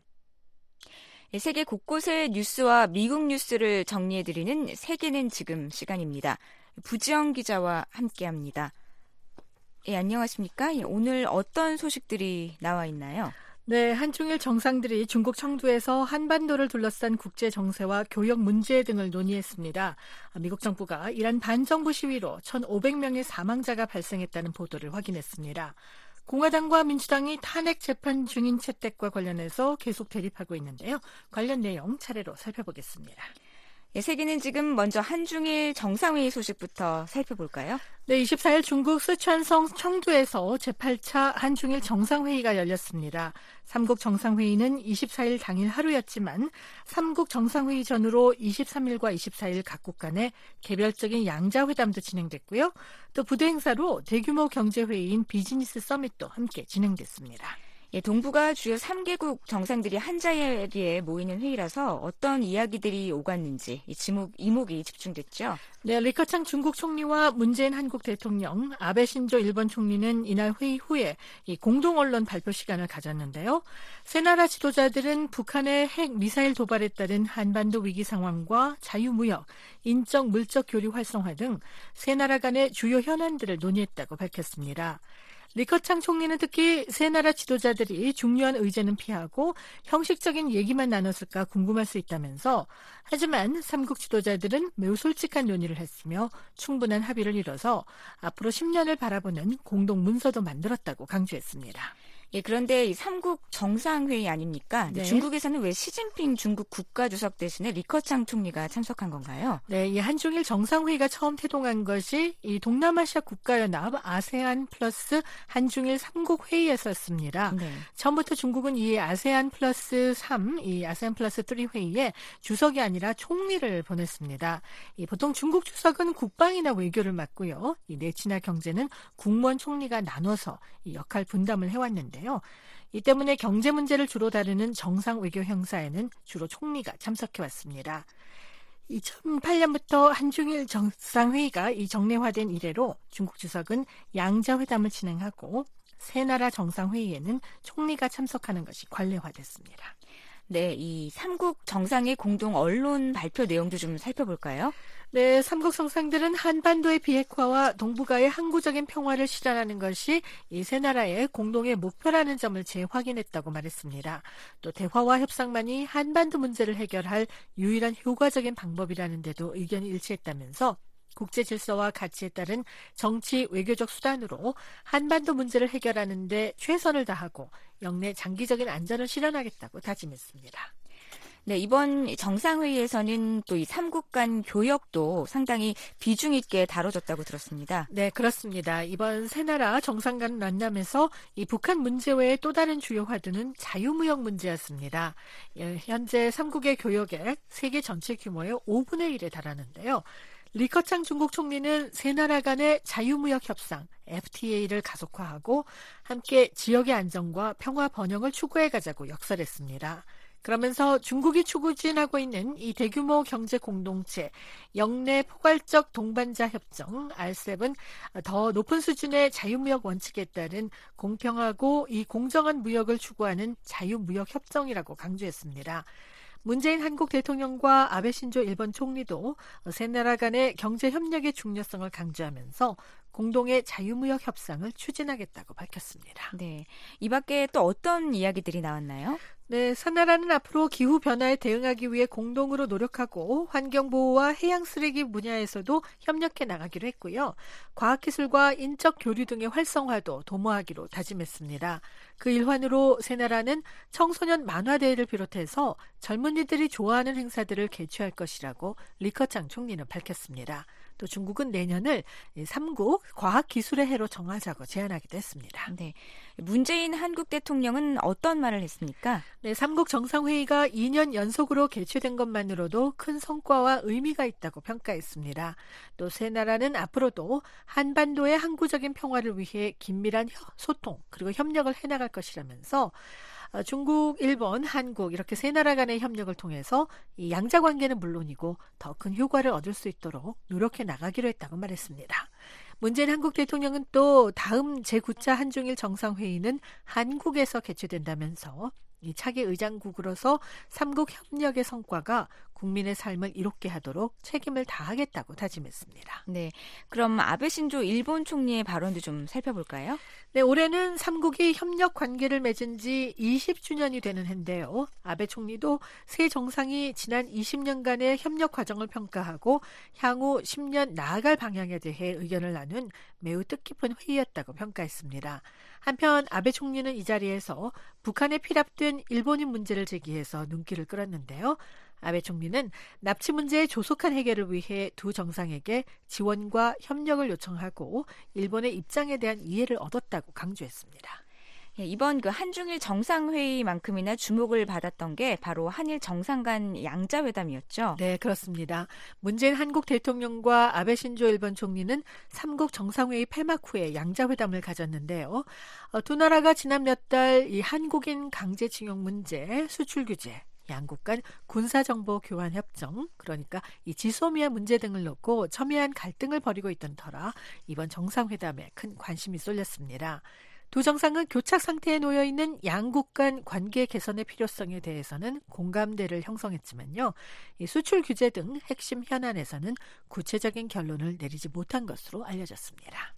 세계 곳곳의 뉴스와 미국 뉴스를 정리해드리는 세계는 지금 시간입니다. 부지영 기자와 함께합니다. 예, 안녕하십니까? 예, 오늘 어떤 소식들이 나와 있나요? 네, 한중일 정상들이 중국 청두에서 한반도를 둘러싼 국제 정세와 교역 문제 등을 논의했습니다. 미국 정부가 이란 반정부 시위로 천오백 명의 사망자가 발생했다는 보도를 확인했습니다. 공화당과 민주당이 탄핵 재판 중인 채택과 관련해서 계속 대립하고 있는데요. 관련 내용 차례로 살펴보겠습니다. 예, 세계는 지금 먼저 한중일 정상회의 소식부터 살펴볼까요? 네, 이십사일 중국 쓰촨성 청두에서 제팔 차 한중일 정상회의가 열렸습니다. 삼국 정상회의는 이십사일 당일 하루였지만 삼국 정상회의 전후로 이십삼일과 이십사일 각국 간에 개별적인 양자회담도 진행됐고요. 또 부대 행사로 대규모 경제회의인 비즈니스 서밋도 함께 진행됐습니다. 예, 동북아 주요 삼 개국 정상들이 한 자리에 모이는 회의라서 어떤 이야기들이 오갔는지 이 지목, 이목이 집중됐죠. 네, 리커창 중국 총리와 문재인 한국 대통령, 아베 신조 일본 총리는 이날 회의 후에 이 공동 언론 발표 시간을 가졌는데요. 세 나라 지도자들은 북한의 핵 미사일 도발에 따른 한반도 위기 상황과 자유무역, 인적 물적 교류 활성화 등 세 나라 간의 주요 현안들을 논의했다고 밝혔습니다. 리커창 총리는 특히 세 나라 지도자들이 중요한 의제는 피하고 형식적인 얘기만 나눴을까 궁금할 수 있다면서, 하지만 삼국 지도자들은 매우 솔직한 논의를 했으며 충분한 합의를 이뤄서 앞으로 십 년을 바라보는 공동 문서도 만들었다고 강조했습니다. 예, 그런데 이 삼국 정상회의 아닙니까? 네. 중국에서는 왜 시진핑 중국 국가주석 대신에 리커창 총리가 참석한 건가요? 네, 이 한중일 정상회의가 처음 태동한 것이 이 동남아시아 국가연합 아세안 플러스 한중일 삼국 회의였었습니다. 네. 처음부터 중국은 이 아세안 플러스 삼, 이 아세안 플러스 삼 회의에 주석이 아니라 총리를 보냈습니다. 이 보통 중국 주석은 국방이나 외교를 맡고요. 이 내치나 경제는 국무원 총리가 나눠서 이 역할 분담을 해왔는데 이 때문에 경제 문제를 주로 다루는 정상 외교 행사에는 주로 총리가 참석해왔습니다. 이천팔 년부터 한중일 정상회의가 이 정례화된 이래로 중국 주석은 양자회담을 진행하고 세 나라 정상회의에는 총리가 참석하는 것이 관례화됐습니다. 네, 이 삼국 정상의 공동 언론 발표 내용도 좀 살펴볼까요? 네, 삼국 정상들은 한반도의 비핵화와 동북아의 항구적인 평화를 실현하는 것이 이 세 나라의 공동의 목표라는 점을 재확인했다고 말했습니다. 또 대화와 협상만이 한반도 문제를 해결할 유일한 효과적인 방법이라는 데도 의견이 일치했다면서 국제 질서와 가치에 따른 정치 외교적 수단으로 한반도 문제를 해결하는 데 최선을 다하고 영내 장기적인 안전을 실현하겠다고 다짐했습니다. 네, 이번 정상회의에서는 또 이 삼국 간 교역도 상당히 비중 있게 다뤄졌다고 들었습니다. 네, 그렇습니다. 이번 세 나라 정상 간 만남에서 이 북한 문제 외에 또 다른 주요 화두는 자유무역 문제였습니다. 예, 현재 삼국의 교역액 세계 전체 규모의 오분의 일에 달하는데요. 리커창 중국 총리는 세 나라 간의 자유무역 협상 에프티에이를 가속화하고 함께 지역의 안정과 평화 번영을 추구해 가자고 역설했습니다. 그러면서 중국이 추진하고 있는 이 대규모 경제 공동체 영내 포괄적 동반자 협정 알셉은 더 높은 수준의 자유무역 원칙에 따른 공평하고 이 공정한 무역을 추구하는 자유무역 협정이라고 강조했습니다. 문재인 한국 대통령과 아베 신조 일본 총리도 세 나라 간의 경제 협력의 중요성을 강조하면서 공동의 자유무역 협상을 추진하겠다고 밝혔습니다. 네, 이 밖에 또 어떤 이야기들이 나왔나요? 네, 세 나라는 앞으로 기후 변화에 대응하기 위해 공동으로 노력하고 환경 보호와 해양 쓰레기 분야에서도 협력해 나가기로 했고요. 과학기술과 인적 교류 등의 활성화도 도모하기로 다짐했습니다. 그 일환으로 세 나라는 청소년 만화대회를 비롯해서 젊은이들이 좋아하는 행사들을 개최할 것이라고 리커창 총리는 밝혔습니다. 또 중국은 내년을 삼국 과학기술의 해로 정하자고 제안하기도 했습니다. 네, 문재인 한국 대통령은 어떤 말을 했습니까? 네, 삼국 정상회의가 이 년 연속으로 개최된 것만으로도 큰 성과와 의미가 있다고 평가했습니다. 또 세 나라는 앞으로도 한반도의 항구적인 평화를 위해 긴밀한 소통 그리고 협력을 해나갈 것이라면서 중국, 일본, 한국 이렇게 세 나라 간의 협력을 통해서 이 양자 관계는 물론이고 더 큰 효과를 얻을 수 있도록 노력해 나가기로 했다고 말했습니다. 문재인 한국 대통령은 또 다음 제구 차 한중일 정상회의는 한국에서 개최된다면서 이 차기 의장국으로서 삼국 협력의 성과가 국민의 삶을 이롭게 하도록 책임을 다하겠다고 다짐했습니다. 네, 그럼 아베 신조 일본 총리의 발언도 좀 살펴볼까요? 네, 올해는 삼국이 협력 관계를 맺은 지 이십 주년이 되는 해인데요. 아베 총리도 세 정상이 지난 이십 년간의 협력 과정을 평가하고 향후 십 년 나아갈 방향에 대해 의견을 나눈 매우 뜻깊은 회의였다고 평가했습니다. 한편 아베 총리는 이 자리에서 북한에 피랍된 일본인 문제를 제기해서 눈길을 끌었는데요. 아베 총리는 납치 문제의 조속한 해결을 위해 두 정상에게 지원과 협력을 요청하고 일본의 입장에 대한 이해를 얻었다고 강조했습니다. 예, 이번 그 한중일 정상회의만큼이나 주목을 받았던 게 바로 한일 정상 간 양자회담이었죠. 네, 그렇습니다. 문재인 한국 대통령과 아베 신조 일본 총리는 삼국 정상회의 폐막 후에 양자회담을 가졌는데요. 어, 두 나라가 지난 몇 달 이 한국인 강제징용 문제, 수출 규제, 양국 간 군사정보 교환 협정, 그러니까 이 지소미아 문제 등을 놓고 첨예한 갈등을 벌이고 있던 터라 이번 정상회담에 큰 관심이 쏠렸습니다. 두 정상은 교착 상태에 놓여 있는 양국 간 관계 개선의 필요성에 대해서는 공감대를 형성했지만요. 이 수출 규제 등 핵심 현안에서는 구체적인 결론을 내리지 못한 것으로 알려졌습니다.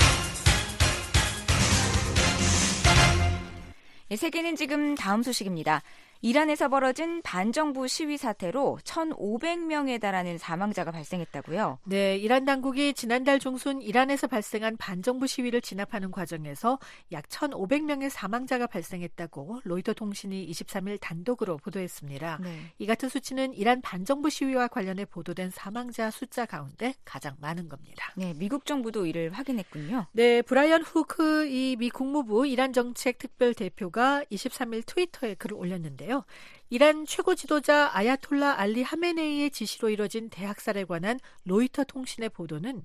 세계는 지금 다음 소식입니다. 이란에서 벌어진 반정부 시위 사태로 천오백 명에 달하는 사망자가 발생했다고요? 네, 이란 당국이 지난달 중순 이란에서 발생한 반정부 시위를 진압하는 과정에서 약 천오백 명의 사망자가 발생했다고 로이터 통신이 이십삼 일 단독으로 보도했습니다. 네. 이 같은 수치는 이란 반정부 시위와 관련해 보도된 사망자 숫자 가운데 가장 많은 겁니다. 네, 미국 정부도 이를 확인했군요. 네, 브라이언 후크 이 미 국무부 이란 정책 특별 대표가 이십삼 일 트위터에 글을 올렸는데요. 이란 최고 지도자 아야톨라 알리 하메네이의 지시로 이뤄진 대학살에 관한 로이터 통신의 보도는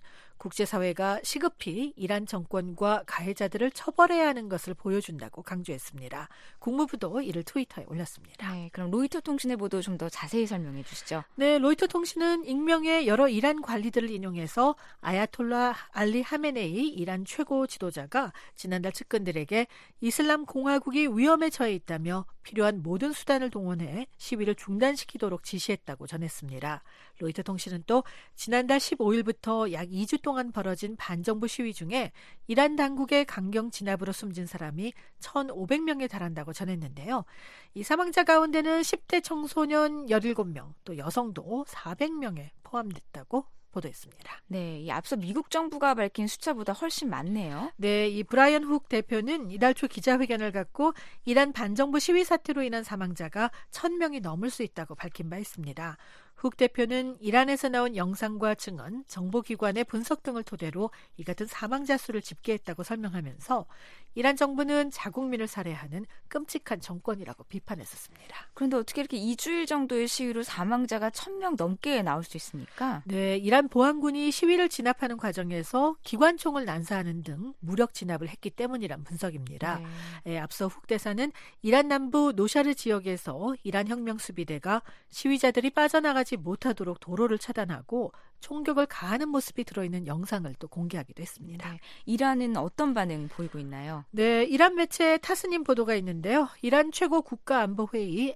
국제사회가 시급히 이란 정권과 가해자들을 처벌해야 하는 것을 보여준다고 강조했습니다. 국무부도 이를 트위터에 올렸습니다. 네, 그럼 로이터 통신의 보도 좀 더 자세히 설명해 주시죠. 네, 로이터 통신은 익명의 여러 이란 관리들을 인용해서 아야톨라 알리 하메네이 이란 최고 지도자가 지난달 측근들에게 이슬람 공화국이 위험에 처해 있다며 필요한 모든 수단을 동원해 시위를 중단시키도록 지시했다고 전했습니다. 로이터 통신은 또 지난달 십오 일부터 약 이 주 동안 벌어진 반정부 시위 중에 이란 당국의 강경 진압으로 숨진 사람이 천오백 명에 달한다고 전했는데요. 이 사망자 가운데는 십 대 청소년 열일곱 명, 또 여성도 사백 명에 포함됐다고 보도했습니다. 네, 이 앞서 미국 정부가 밝힌 숫자보다 훨씬 많네요. 네, 이 브라이언 훅 대표는 이달 초 기자회견을 갖고 이란 반정부 시위 사태로 인한 사망자가 천 명이 넘을 수 있다고 밝힌 바 있습니다. 훅 대표는 이란에서 나온 영상과 증언, 정보기관의 분석 등을 토대로 이 같은 사망자 수를 집계했다고 설명하면서 이란 정부는 자국민을 살해하는 끔찍한 정권이라고 비판했었습니다. 그런데 어떻게 이렇게 이 주일 정도의 시위로 사망자가 천 명 넘게 나올 수 있습니까? 네, 이란 보안군이 시위를 진압하는 과정에서 기관총을 난사하는 등 무력 진압을 했기 때문이란 분석입니다. 네. 네, 앞서 훅 대사는 이란 남부 노샤르 지역에서 이란 혁명수비대가 시위자들이 빠져나가지 못하도록 도로를 차단하고 총격을 가하는 모습이 들어있는 영상을 또 공개하기도 했습니다. 네, 이란은 어떤 반응 보이고 있나요? 네, 이란 매체 타스님 보도가 있는데요. 이란 최고 국가안보회의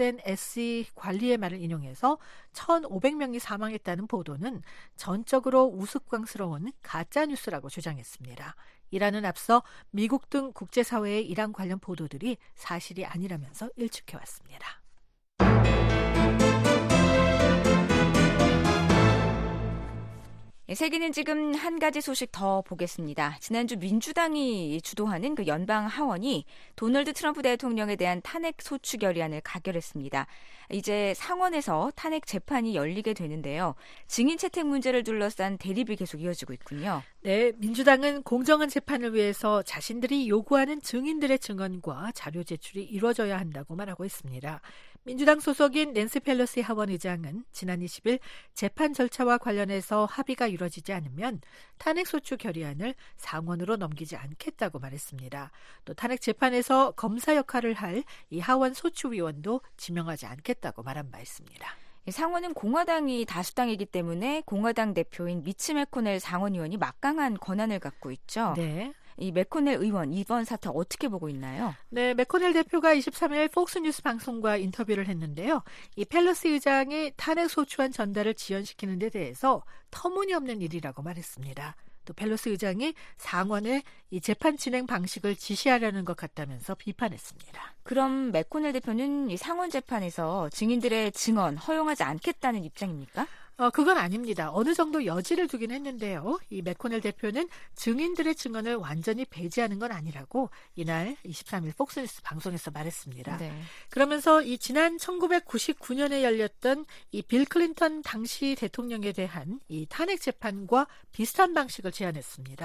에스엔에스씨 관리의 말을 인용해서 천오백 명이 사망했다는 보도는 전적으로 우스꽝스러운 가짜뉴스라고 주장했습니다. 이란은 앞서 미국 등 국제사회의 이란 관련 보도들이 사실이 아니라면서 일축해왔습니다. 세계는 지금 한 가지 소식 더 보겠습니다. 지난주 민주당이 주도하는 그 연방 하원이 도널드 트럼프 대통령에 대한 탄핵 소추 결의안을 가결했습니다. 이제 상원에서 탄핵 재판이 열리게 되는데요. 증인 채택 문제를 둘러싼 대립이 계속 이어지고 있군요. 네, 민주당은 공정한 재판을 위해서 자신들이 요구하는 증인들의 증언과 자료 제출이 이루어져야 한다고 말하고 있습니다. 민주당 소속인 낸시 펠로시 하원 의장은 지난 이십 일 재판 절차와 관련해서 합의가 이루어지지 않으면 탄핵소추 결의안을 상원으로 넘기지 않겠다고 말했습니다. 또 탄핵 재판에서 검사 역할을 할 이 하원 소추위원도 지명하지 않겠다고 말한 바 있습니다. 상원은 공화당이 다수당이기 때문에 공화당 대표인 미치 매코넬 상원의원이 막강한 권한을 갖고 있죠. 네. 이 매코넬 의원 이번 사태 어떻게 보고 있나요? 네, 매코넬 대표가 이십삼 일 폭스뉴스 방송과 인터뷰를 했는데요. 이 펠로시 의장이 탄핵 소추안 전달을 지연시키는 데 대해서 터무니없는 일이라고 말했습니다. 또 펠로시 의장이 상원에 이 재판 진행 방식을 지시하려는 것 같다면서 비판했습니다. 그럼 매코넬 대표는 이 상원 재판에서 증인들의 증언 허용하지 않겠다는 입장입니까? 어, 그건 아닙니다. 어느 정도 여지를 두긴 했는데요. 이 매코넬 대표는 증인들의 증언을 완전히 배제하는 건 아니라고 이날 이십삼 일 폭스뉴스 방송에서 말했습니다. 네. 그러면서 이 지난 천구백구십구 년에 열렸던 이 빌 클린턴 당시 대통령에 대한 이 탄핵 재판과 비슷한 방식을 제안했습니다.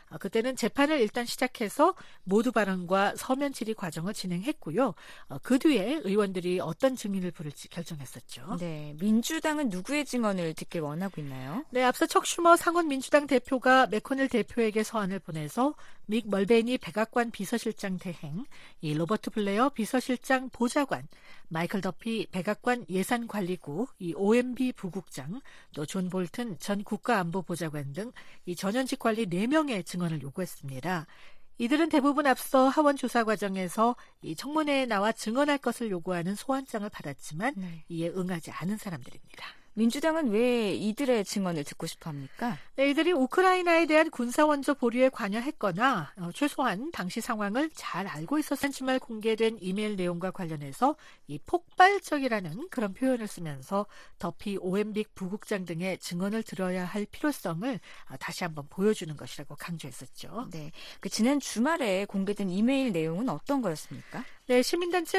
그때는 재판을 일단 시작해서 모두 발언과 서면 질의 과정을 진행했고요. 그 뒤에 의원들이 어떤 증인을 부를지 결정했었죠. 네, 민주당은 누구의 증언을 듣길 원하고 있나요? 네, 앞서 척 슈머 상원 민주당 대표가 맥코넬 대표에게 서한을 보내서 믹 멀베니 백악관 비서실장 대행, 이 로버트 블레어 비서실장 보좌관, 마이클 더피 백악관 예산관리국, 이 오엠비 부국장, 또 존 볼튼 전 국가안보보좌관 등 이 전현직 관리 네 명의 증언을 요구했습니다. 이들은 대부분 앞서 하원 조사 과정에서 이 청문회에 나와 증언할 것을 요구하는 소환장을 받았지만 네. 이에 응하지 않은 사람들입니다. 민주당은 왜 이들의 증언을 듣고 싶어 합니까? 네, 이들이 우크라이나에 대한 군사원조 보류에 관여했거나 어, 최소한 당시 상황을 잘 알고 있었던 주말 공개된 이메일 내용과 관련해서 이 폭발적이라는 그런 표현을 쓰면서 더피 오엠비 부국장 등의 증언을 들어야 할 필요성을 어, 다시 한번 보여주는 것이라고 강조했었죠. 네, 그 지난 주말에 공개된 이메일 내용은 어떤 거였습니까? 네, 시민단체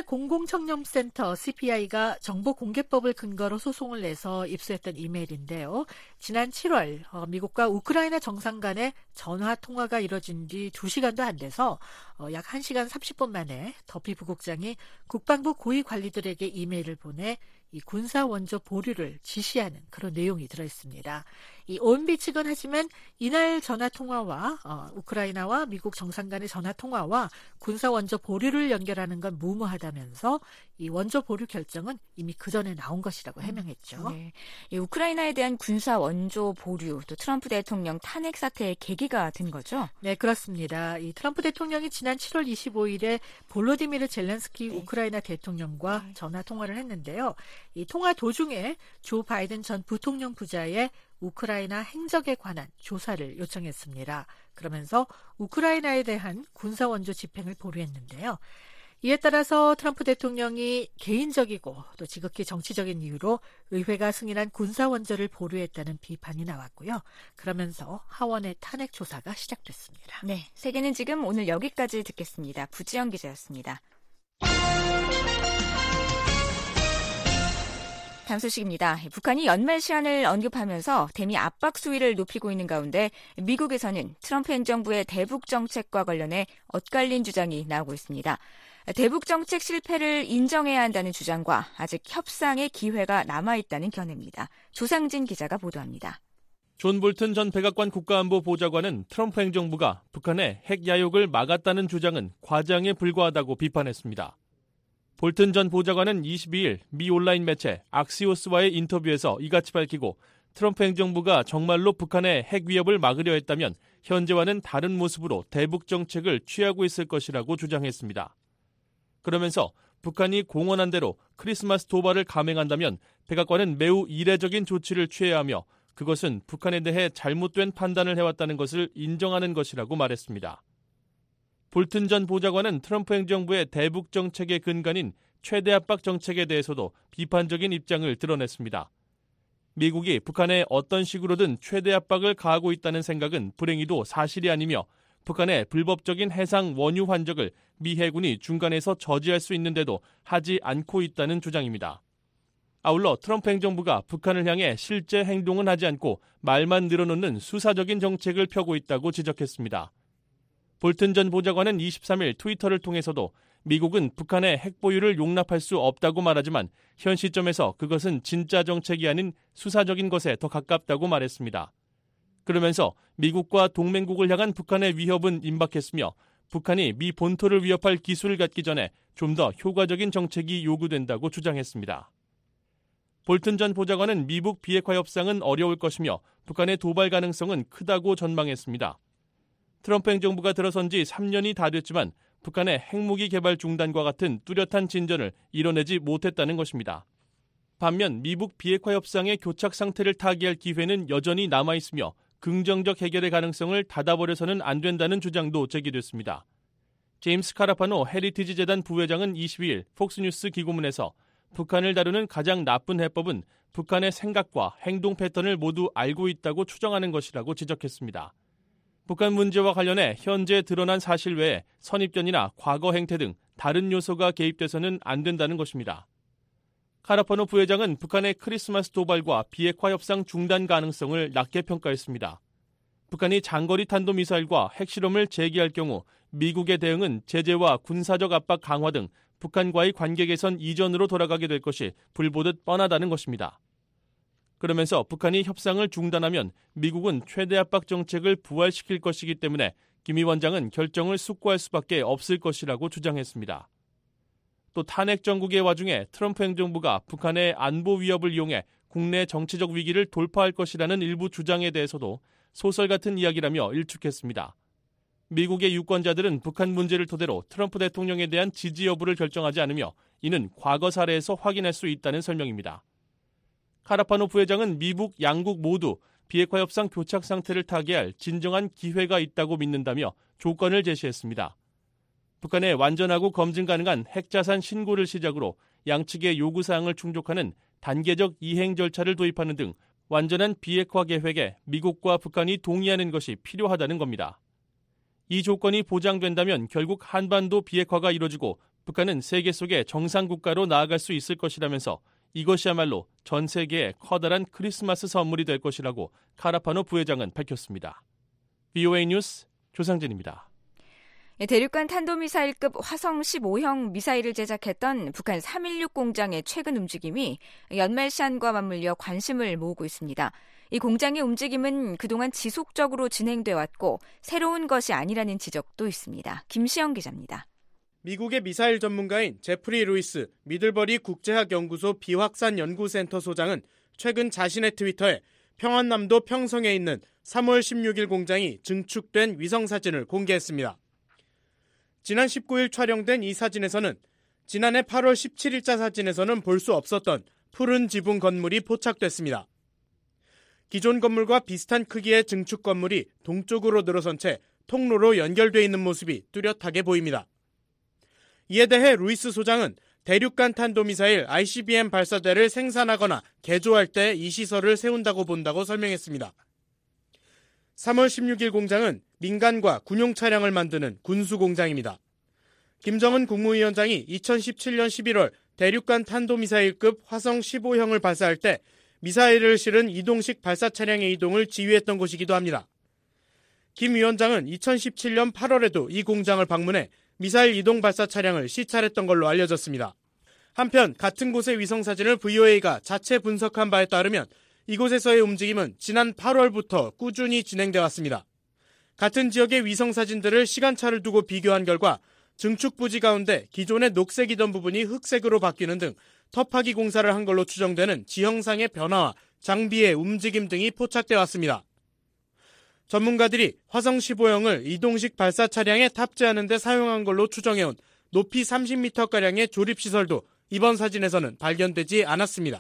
공공청렴센터 씨피아이가 정보공개법을 근거로 소송을 내서 입수했던 이메일인데요. 지난 칠월 어, 미국과 우크라이나 정상 간의 전화 통화가 이뤄진 뒤 두 시간도 안 돼서 어, 약 한 시간 삼십 분 만에 더피 부국장이 국방부 고위 관리들에게 이메일을 보내 이 군사 원조 보류를 지시하는 그런 내용이 들어있습니다. 이 오엠비 측은 하지만 이날 전화 통화와 어, 우크라이나와 미국 정상 간의 전화 통화와 군사 원조 보류를 연결하는 건 무모하다면서 이 원조 보류 결정은 이미 그 전에 나온 것이라고 해명했죠. 네. 이 우크라이나에 대한 군사 원조 보류, 또 트럼프 대통령 탄핵 사태의 계기가 된 거죠? 네, 그렇습니다. 이 트럼프 대통령이 지난 칠월 이십오일에 볼로디미르 젤렌스키 네. 우크라이나 대통령과 네. 전화 통화를 했는데요. 이 통화 도중에 조 바이든 전 부통령 부자의 우크라이나 행적에 관한 조사를 요청했습니다. 그러면서 우크라이나에 대한 군사 원조 집행을 보류했는데요. 이에 따라서 트럼프 대통령이 개인적이고 또 지극히 정치적인 이유로 의회가 승인한 군사 원조를 보류했다는 비판이 나왔고요. 그러면서 하원의 탄핵 조사가 시작됐습니다. 네, 세계는 지금 오늘 여기까지 듣겠습니다. 부지영 기자였습니다. 다음 소식입니다. 북한이 연말 시한을 언급하면서 대미 압박 수위를 높이고 있는 가운데 미국에서는 트럼프 행정부의 대북 정책과 관련해 엇갈린 주장이 나오고 있습니다. 대북 정책 실패를 인정해야 한다는 주장과 아직 협상의 기회가 남아있다는 견해입니다. 조상진 기자가 보도합니다. 존 볼튼 전 백악관 국가안보보좌관은 트럼프 행정부가 북한의 핵 야욕을 막았다는 주장은 과장에 불과하다고 비판했습니다. 볼튼 전 보좌관은 이십이일 미 온라인 매체 악시오스와의 인터뷰에서 이같이 밝히고 트럼프 행정부가 정말로 북한의 핵 위협을 막으려 했다면 현재와는 다른 모습으로 대북 정책을 취하고 있을 것이라고 주장했습니다. 그러면서 북한이 공언한 대로 크리스마스 도발을 감행한다면 백악관은 매우 이례적인 조치를 취해야 하며 그것은 북한에 대해 잘못된 판단을 해왔다는 것을 인정하는 것이라고 말했습니다. 볼튼 전 보좌관은 트럼프 행정부의 대북 정책의 근간인 최대 압박 정책에 대해서도 비판적인 입장을 드러냈습니다. 미국이 북한에 어떤 식으로든 최대 압박을 가하고 있다는 생각은 불행히도 사실이 아니며 북한의 불법적인 해상 원유 환적을 미 해군이 중간에서 저지할 수 있는데도 하지 않고 있다는 주장입니다. 아울러 트럼프 행정부가 북한을 향해 실제 행동은 하지 않고 말만 늘어놓는 수사적인 정책을 펴고 있다고 지적했습니다. 볼튼 전 보좌관은 이십삼일 트위터를 통해서도 미국은 북한의 핵 보유를 용납할 수 없다고 말하지만 현 시점에서 그것은 진짜 정책이 아닌 수사적인 것에 더 가깝다고 말했습니다. 그러면서 미국과 동맹국을 향한 북한의 위협은 임박했으며 북한이 미 본토를 위협할 기술을 갖기 전에 좀 더 효과적인 정책이 요구된다고 주장했습니다. 볼튼 전 보좌관은 미북 비핵화 협상은 어려울 것이며 북한의 도발 가능성은 크다고 전망했습니다. 트럼프 행정부가 들어선 지 삼 년이 다 됐지만 북한의 핵무기 개발 중단과 같은 뚜렷한 진전을 이뤄내지 못했다는 것입니다. 반면 미북 비핵화 협상의 교착 상태를 타개할 기회는 여전히 남아있으며 긍정적 해결의 가능성을 닫아버려서는 안 된다는 주장도 제기됐습니다. 제임스 카라파노 헤리티지 재단 부회장은 이십이일 폭스뉴스 기고문에서 북한을 다루는 가장 나쁜 해법은 북한의 생각과 행동 패턴을 모두 알고 있다고 추정하는 것이라고 지적했습니다. 북한 문제와 관련해 현재 드러난 사실 외에 선입견이나 과거 행태 등 다른 요소가 개입돼서는 안 된다는 것입니다. 카라파노 부회장은 북한의 크리스마스 도발과 비핵화 협상 중단 가능성을 낮게 평가했습니다. 북한이 장거리 탄도미사일과 핵실험을 재개할 경우 미국의 대응은 제재와 군사적 압박 강화 등 북한과의 관계 개선 이전으로 돌아가게 될 것이 불보듯 뻔하다는 것입니다. 그러면서 북한이 협상을 중단하면 미국은 최대 압박 정책을 부활시킬 것이기 때문에 김 위원장은 결정을 숙고할 수밖에 없을 것이라고 주장했습니다. 또 탄핵 정국의 와중에 트럼프 행정부가 북한의 안보 위협을 이용해 국내 정치적 위기를 돌파할 것이라는 일부 주장에 대해서도 소설 같은 이야기라며 일축했습니다. 미국의 유권자들은 북한 문제를 토대로 트럼프 대통령에 대한 지지 여부를 결정하지 않으며 이는 과거 사례에서 확인할 수 있다는 설명입니다. 카라파노 부회장은 미북 양국 모두 비핵화 협상 교착 상태를 타개할 진정한 기회가 있다고 믿는다며 조건을 제시했습니다. 북한의 완전하고 검증 가능한 핵자산 신고를 시작으로 양측의 요구사항을 충족하는 단계적 이행 절차를 도입하는 등 완전한 비핵화 계획에 미국과 북한이 동의하는 것이 필요하다는 겁니다. 이 조건이 보장된다면 결국 한반도 비핵화가 이뤄지고 북한은 세계 속의 정상국가로 나아갈 수 있을 것이라면서 이것이야말로 전 세계에 커다란 크리스마스 선물이 될 것이라고 카라파노 부회장은 밝혔습니다. 브이오에이 뉴스 조상진입니다. 대륙간 탄도미사일급 화성 십오형 미사일을 제작했던 북한 삼일육 공장의 최근 움직임이 연말 시한과 맞물려 관심을 모으고 있습니다. 이 공장의 움직임은 그동안 지속적으로 진행돼 왔고 새로운 것이 아니라는 지적도 있습니다. 김시영 기자입니다. 미국의 미사일 전문가인 제프리 루이스 미들버리 국제학연구소 비확산연구센터 소장은 최근 자신의 트위터에 평안남도 평성에 있는 삼월 십육일 공장이 증축된 위성사진을 공개했습니다. 지난 십구일 촬영된 이 사진에서는 지난해 팔월 십칠일자 사진에서는 볼 수 없었던 푸른 지붕 건물이 포착됐습니다. 기존 건물과 비슷한 크기의 증축 건물이 동쪽으로 늘어선 채 통로로 연결돼 있는 모습이 뚜렷하게 보입니다. 이에 대해 루이스 소장은 대륙간 탄도미사일 아이씨비엠 발사대를 생산하거나 개조할 때 이 시설을 세운다고 본다고 설명했습니다. 삼월 십육일 공장은 민간과 군용 차량을 만드는 군수 공장입니다. 김정은 국무위원장이 이천십칠년 십일월 대륙간 탄도미사일급 화성 십오형을 발사할 때 미사일을 실은 이동식 발사 차량의 이동을 지휘했던 곳이기도 합니다. 김 위원장은 이천십칠년 팔월에도 이 공장을 방문해 미사일 이동 발사 차량을 시찰했던 걸로 알려졌습니다. 한편 같은 곳의 위성사진을 브이오에이가 자체 분석한 바에 따르면 이곳에서의 움직임은 지난 팔월부터 꾸준히 진행돼 왔습니다. 같은 지역의 위성사진들을 시간차를 두고 비교한 결과 증축 부지 가운데 기존의 녹색이던 부분이 흑색으로 바뀌는 등 터파기 공사를 한 걸로 추정되는 지형상의 변화와 장비의 움직임 등이 포착돼 왔습니다. 전문가들이 화성 십오형을 이동식 발사 차량에 탑재하는 데 사용한 걸로 추정해온 높이 삼십 미터가량의 조립시설도 이번 사진에서는 발견되지 않았습니다.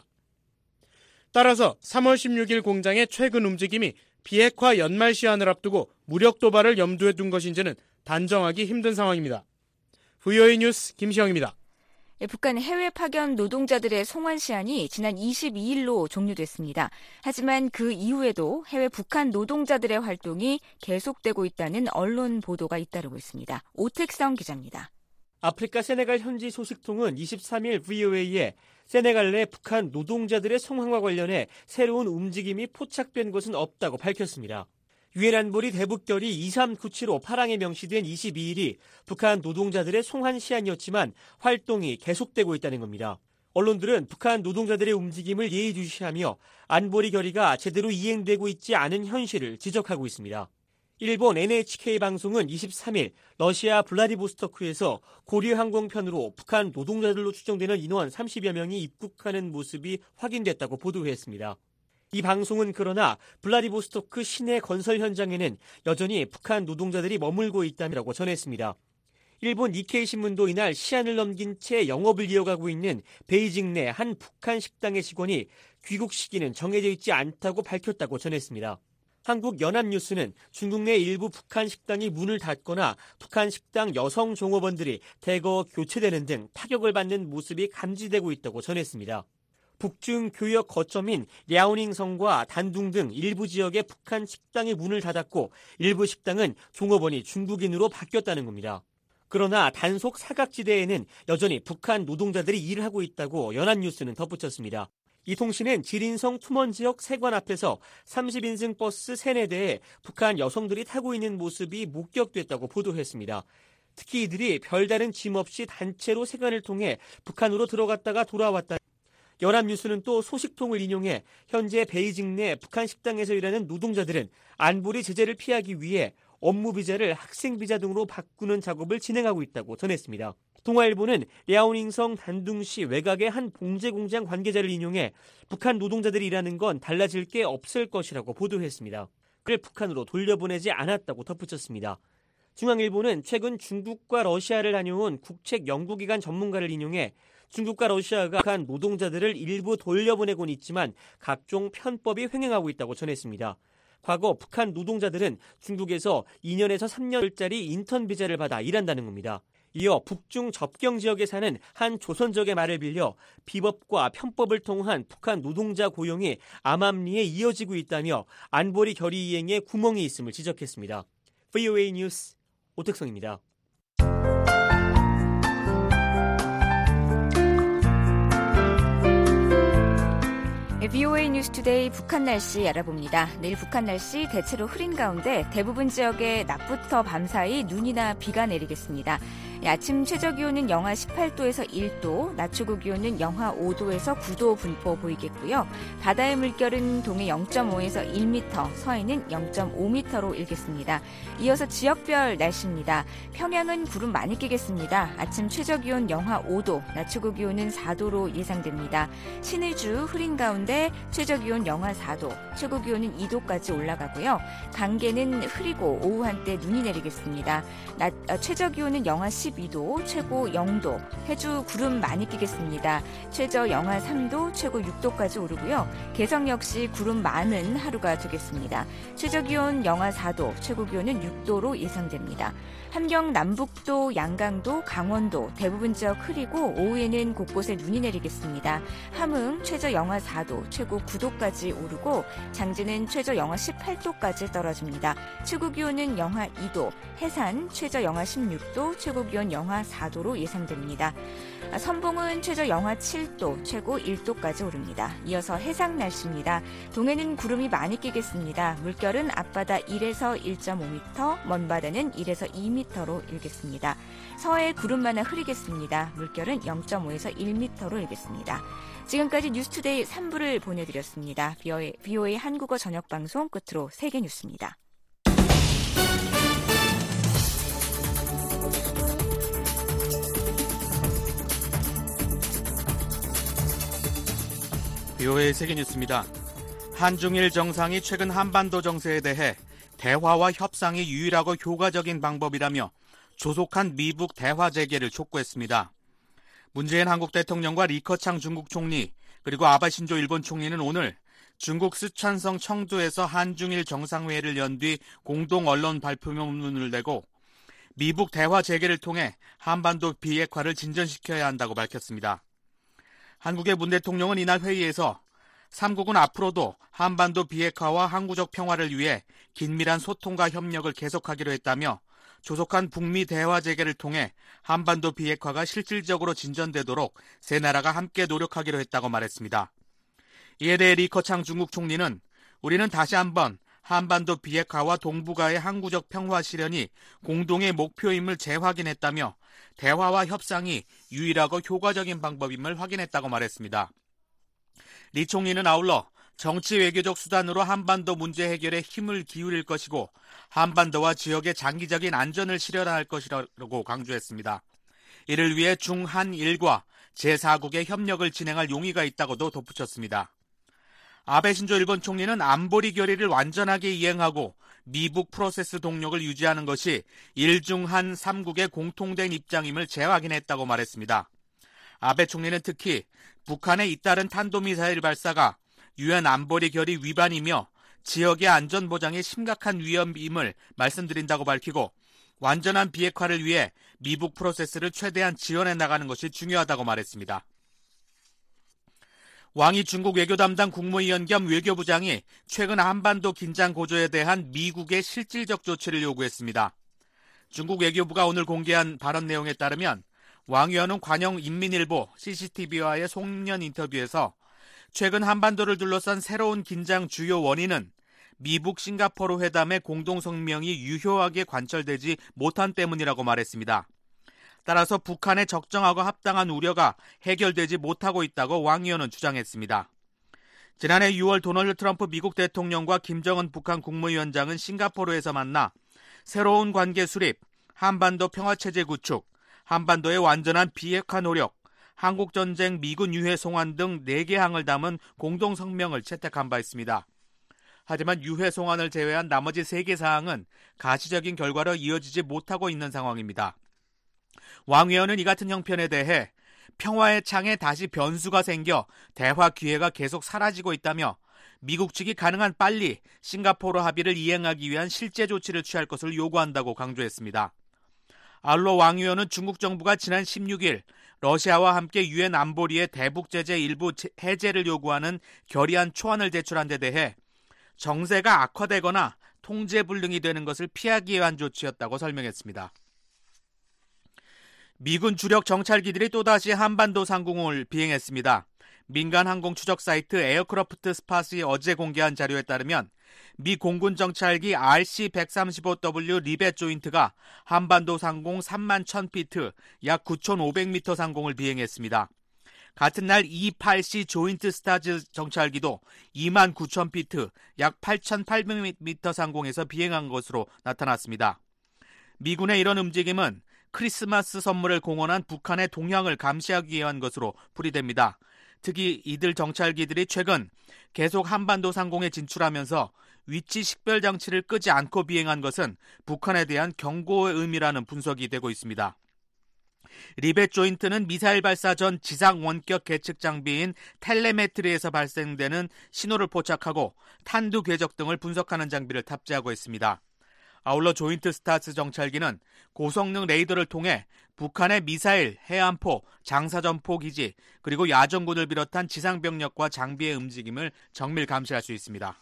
따라서 삼월 십육일 공장의 최근 움직임이 비핵화 연말 시한을 앞두고 무력 도발을 염두에 둔 것인지는 단정하기 힘든 상황입니다. 브이오에이 뉴스 김시영입니다. 북한 해외 파견 노동자들의 송환 시한이 지난 이십이일로 종료됐습니다. 하지만 그 이후에도 해외 북한 노동자들의 활동이 계속되고 있다는 언론 보도가 잇따르고 있습니다. 오택성 기자입니다. 아프리카 세네갈 현지 소식통은 이십삼일 브이오에이에 세네갈 내 북한 노동자들의 송환과 관련해 새로운 움직임이 포착된 것은 없다고 밝혔습니다. 유엔 안보리 대북결의 이삼구칠오 파랑에 명시된 이십이일이 북한 노동자들의 송환 시한이었지만 활동이 계속되고 있다는 겁니다. 언론들은 북한 노동자들의 움직임을 예의주시하며 안보리 결의가 제대로 이행되고 있지 않은 현실을 지적하고 있습니다. 일본 엔에이치케이 방송은 이십삼일 러시아 블라디보스토크에서 고려 항공편으로 북한 노동자들로 추정되는 인원 삼십여 명이 입국하는 모습이 확인됐다고 보도했습니다. 이 방송은 그러나 블라디보스토크 시내 건설 현장에는 여전히 북한 노동자들이 머물고 있다고 전했습니다. 일본 니케이 신문도 이날 시한을 넘긴 채 영업을 이어가고 있는 베이징 내 한 북한 식당의 직원이 귀국 시기는 정해져 있지 않다고 밝혔다고 전했습니다. 한국 연합뉴스는 중국 내 일부 북한 식당이 문을 닫거나 북한 식당 여성 종업원들이 대거 교체되는 등 타격을 받는 모습이 감지되고 있다고 전했습니다. 북중 교역 거점인 랴오닝성과 단둥 등 일부 지역의 북한 식당이 문을 닫았고 일부 식당은 종업원이 중국인으로 바뀌었다는 겁니다. 그러나 단속 사각지대에는 여전히 북한 노동자들이 일을 하고 있다고 연합뉴스는 덧붙였습니다. 이 통신은 지린성 투먼 지역 세관 앞에서 삼십 인승 버스 세네 대에 북한 여성들이 타고 있는 모습이 목격됐다고 보도했습니다. 특히 이들이 별다른 짐 없이 단체로 세관을 통해 북한으로 들어갔다가 돌아왔다. 연합뉴스는 또 소식통을 인용해 현재 베이징 내 북한 식당에서 일하는 노동자들은 안보리 제재를 피하기 위해 업무 비자를 학생 비자 등으로 바꾸는 작업을 진행하고 있다고 전했습니다. 동아일보는 랴오닝성 단둥시 외곽의 한 봉제 공장 관계자를 인용해 북한 노동자들이 일하는 건 달라질 게 없을 것이라고 보도했습니다. 그를 북한으로 돌려보내지 않았다고 덧붙였습니다. 중앙일보는 최근 중국과 러시아를 다녀온 국책 연구기관 전문가를 인용해 중국과 러시아가 북한 노동자들을 일부 돌려보내곤 있지만 각종 편법이 횡행하고 있다고 전했습니다. 과거 북한 노동자들은 중국에서 이 년에서 삼 년짜리 인턴 비자를 받아 일한다는 겁니다. 이어 북중 접경 지역에 사는 한 조선족의 말을 빌려 비법과 편법을 통한 북한 노동자 고용이 암암리에 이어지고 있다며 안보리 결의 이행에 구멍이 있음을 지적했습니다. 브이오에이 뉴스 오택성입니다. 브이오에이 뉴스투데이 북한 날씨 알아봅니다. 내일 북한 날씨 대체로 흐린 가운데 대부분 지역에 낮부터 밤사이 눈이나 비가 내리겠습니다. 아침 최저기온은 영하 십팔 도에서 일 도, 낮 최고 기온은 영하 오 도에서 구 도 분포 보이겠고요. 바다의 물결은 동해 영 점 오에서 일 미터, 서해는 영 점 오 미터로 일겠습니다. 이어서 지역별 날씨입니다. 평양은 구름 많이 끼겠습니다. 아침 최저기온 영하 오 도, 낮 최고 기온은 사 도로 예상됩니다. 신의주 흐린 가운데 최저기온 영하 사 도, 최고 기온은 이 도까지 올라가고요. 강계는 흐리고 오후 한때 눈이 내리겠습니다. 낮, 아, 최저기온은 영하 십이 도, 최고 영 도, 해주 구름 많이 끼겠습니다. 최저 영하 삼 도, 최고 육 도까지 오르고요. 개성 역시 구름 많은 하루가 되겠습니다. 최저기온 영하 사 도, 최고 기온은 육 도로 예상됩니다. 함경 남북도, 양강도, 강원도 대부분 지역 흐리고 오후에는 곳곳에 눈이 내리겠습니다. 함흥 최저 영하 사 도, 최고 구 도까지 오르고 장진은 최저 영하 십팔 도까지 떨어집니다. 최고 기온은 영하 이 도, 해산 최저 영하 십육 도, 최고 기온 영하 사 도로 예상됩니다. 선봉은 최저 영하 칠 도, 최고 일 도까지 오릅니다. 이어서 해상 날씨입니다. 동해는 구름이 많이 끼겠습니다. 물결은 앞바다 일에서 일 점 오 미터, 먼바다는 일에서 이 미터로 일겠습니다. 서해 구름 많아 흐리겠습니다. 물결은 영 점 오에서 일 미터로 일겠습니다. 지금까지 뉴스투데이 삼 부를 보내드렸습니다. 브이오에이, 브이오에이 한국어 저녁방송 끝으로 세계 뉴스입니다. 브이오에이 세계뉴스입니다. 한중일 정상이 최근 한반도 정세에 대해 대화와 협상이 유일하고 효과적인 방법이라며 조속한 미북 대화 재개를 촉구했습니다. 문재인 한국 대통령과 리커창 중국 총리 그리고 아베 신조 일본 총리는 오늘 중국 쓰촨성 청두에서 한중일 정상회의를 연 뒤 공동 언론 발표문을 내고 미북 대화 재개를 통해 한반도 비핵화를 진전시켜야 한다고 밝혔습니다. 한국의 문 대통령은 이날 회의에서 삼국은 앞으로도 한반도 비핵화와 항구적 평화를 위해 긴밀한 소통과 협력을 계속하기로 했다며 조속한 북미 대화 재개를 통해 한반도 비핵화가 실질적으로 진전되도록 세 나라가 함께 노력하기로 했다고 말했습니다. 이에 대해 리커창 중국 총리는 우리는 다시 한번 한반도 비핵화와 동북아의 항구적 평화 실현이 공동의 목표임을 재확인했다며 대화와 협상이 유일하고 효과적인 방법임을 확인했다고 말했습니다. 리 총리는 아울러 정치 외교적 수단으로 한반도 문제 해결에 힘을 기울일 것이고 한반도와 지역의 장기적인 안전을 실현할 것이라고 강조했습니다. 이를 위해 중한일과 제사국의 협력을 진행할 용의가 있다고도 덧붙였습니다. 아베 신조 일본 총리는 안보리 결의를 완전하게 이행하고 미북 프로세스 동력을 유지하는 것이 일중한 삼국의 공통된 입장임을 재확인했다고 말했습니다. 아베 총리는 특히 북한의 잇따른 탄도미사일 발사가 유엔 안보리 결의 위반이며 지역의 안전보장에 심각한 위험임을 말씀드린다고 밝히고 완전한 비핵화를 위해 미북 프로세스를 최대한 지원해 나가는 것이 중요하다고 말했습니다. 왕이 중국 외교 담당 국무위원 겸 외교부장이 최근 한반도 긴장 고조에 대한 미국의 실질적 조치를 요구했습니다. 중국 외교부가 오늘 공개한 발언 내용에 따르면 왕 위원은 관영 인민일보 씨씨티비와의 송년 인터뷰에서 최근 한반도를 둘러싼 새로운 긴장 주요 원인은 미북 싱가포르 회담의 공동성명이 유효하게 관철되지 못한 때문이라고 말했습니다. 따라서 북한의 적정하고 합당한 우려가 해결되지 못하고 있다고 왕 의원은 주장했습니다. 지난해 유월 도널드 트럼프 미국 대통령과 김정은 북한 국무위원장은 싱가포르에서 만나 새로운 관계 수립, 한반도 평화체제 구축, 한반도의 완전한 비핵화 노력, 한국전쟁 미군 유해 송환 등 네 개 항을 담은 공동성명을 채택한 바 있습니다. 하지만 유해 송환을 제외한 나머지 세 개 사항은 가시적인 결과로 이어지지 못하고 있는 상황입니다. 왕 의원은 이 같은 형편에 대해 평화의 창에 다시 변수가 생겨 대화 기회가 계속 사라지고 있다며 미국 측이 가능한 빨리 싱가포르 합의를 이행하기 위한 실제 조치를 취할 것을 요구한다고 강조했습니다. 아울러 왕 의원은 중국 정부가 지난 십육 일 러시아와 함께 유엔 안보리의 대북 제재 일부 해제를 요구하는 결의안 초안을 제출한 데 대해 정세가 악화되거나 통제 불능이 되는 것을 피하기 위한 조치였다고 설명했습니다. 미군 주력 정찰기들이 또다시 한반도 상공을 비행했습니다. 민간 항공 추적 사이트 에어크래프트 스팟이 어제 공개한 자료에 따르면 미 공군 정찰기 알씨 백삼십오 더블유 리벳 조인트가 한반도 상공 삼만 천 피트, 약 구천오백 미터 상공을 비행했습니다. 같은 날 이십팔 씨 조인트 스타즈 정찰기도 이만 구천 피트, 약 팔천팔백 미터 상공에서 비행한 것으로 나타났습니다. 미군의 이런 움직임은 크리스마스 선물을 공언한 북한의 동향을 감시하기 위한 것으로 풀이됩니다. 특히 이들 정찰기들이 최근 계속 한반도 상공에 진출하면서 위치 식별 장치를 끄지 않고 비행한 것은 북한에 대한 경고의 의미라는 분석이 되고 있습니다. 리벳 조인트는 미사일 발사 전 지상 원격 계측 장비인 텔레메트리에서 발생되는 신호를 포착하고 탄두 궤적 등을 분석하는 장비를 탑재하고 있습니다. 아울러 조인트 스타츠 정찰기는 고성능 레이더를 통해 북한의 미사일, 해안포, 장사전포 기지, 그리고 야전군을 비롯한 지상병력과 장비의 움직임을 정밀 감시할 수 있습니다.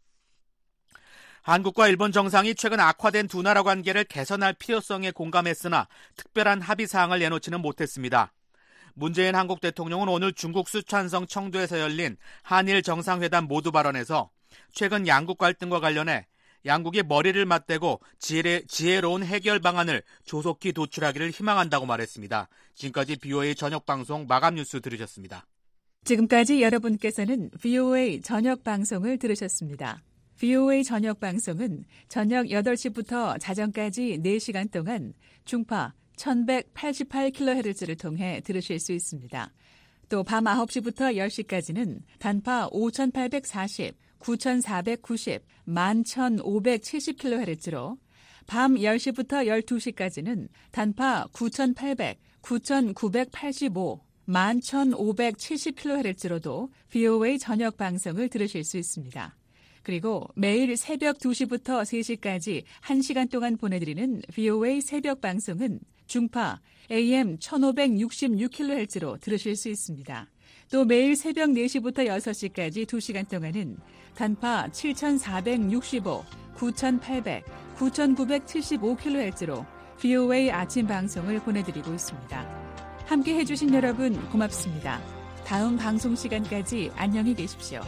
한국과 일본 정상이 최근 악화된 두 나라 관계를 개선할 필요성에 공감했으나 특별한 합의 사항을 내놓지는 못했습니다. 문재인 한국 대통령은 오늘 중국 수촨성 청두에서 열린 한일 정상회담 모두 발언에서 최근 양국 갈등과 관련해 양국이 머리를 맞대고 지혜, 지혜로운 해결 방안을 조속히 도출하기를 희망한다고 말했습니다. 지금까지 비오에이 저녁방송 마감 뉴스 들으셨습니다. 지금까지 여러분께서는 비오에이 저녁방송을 들으셨습니다. 비오에이 저녁방송은 저녁 여덟 시부터 자정까지 네 시간 동안 중파 천백팔십팔 킬로헤르츠를 통해 들으실 수 있습니다. 또 밤 아홉 시부터 열 시까지는 단파 오천팔백사십, 구천사백구십, 만 천오백칠십 킬로헤르츠로 밤 열 시부터 열두 시까지는 단파 구천팔백, 구천구백팔십오, 만 천오백칠십 킬로헤르츠로도 비오에이 저녁 방송을 들으실 수 있습니다. 그리고 매일 새벽 두 시부터 세 시까지 한 시간 동안 보내드리는 비오에이 새벽 방송은 중파 에이엠 천오백육십육 킬로헤르츠로 들으실 수 있습니다. 또 매일 새벽 네 시부터 여섯 시까지 두 시간 동안은 단파 칠천사백육십오, 구천팔백, 구천구백칠십오 킬로헤르츠로 비오에이 아침 방송을 보내드리고 있습니다. 함께 해주신 여러분 고맙습니다. 다음 방송 시간까지 안녕히 계십시오.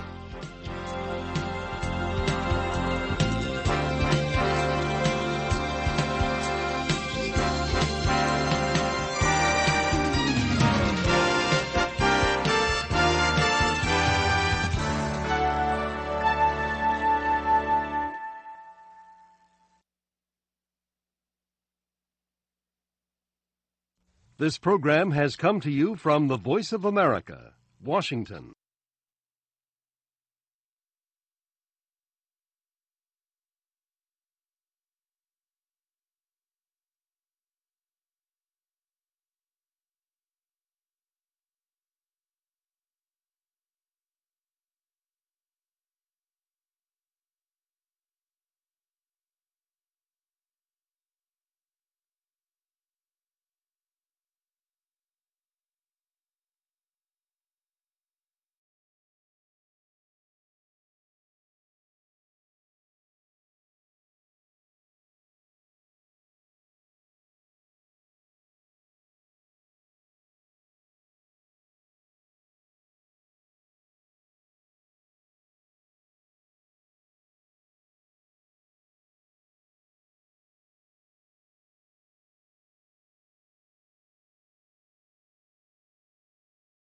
This program has come to you from the Voice of America, Washington.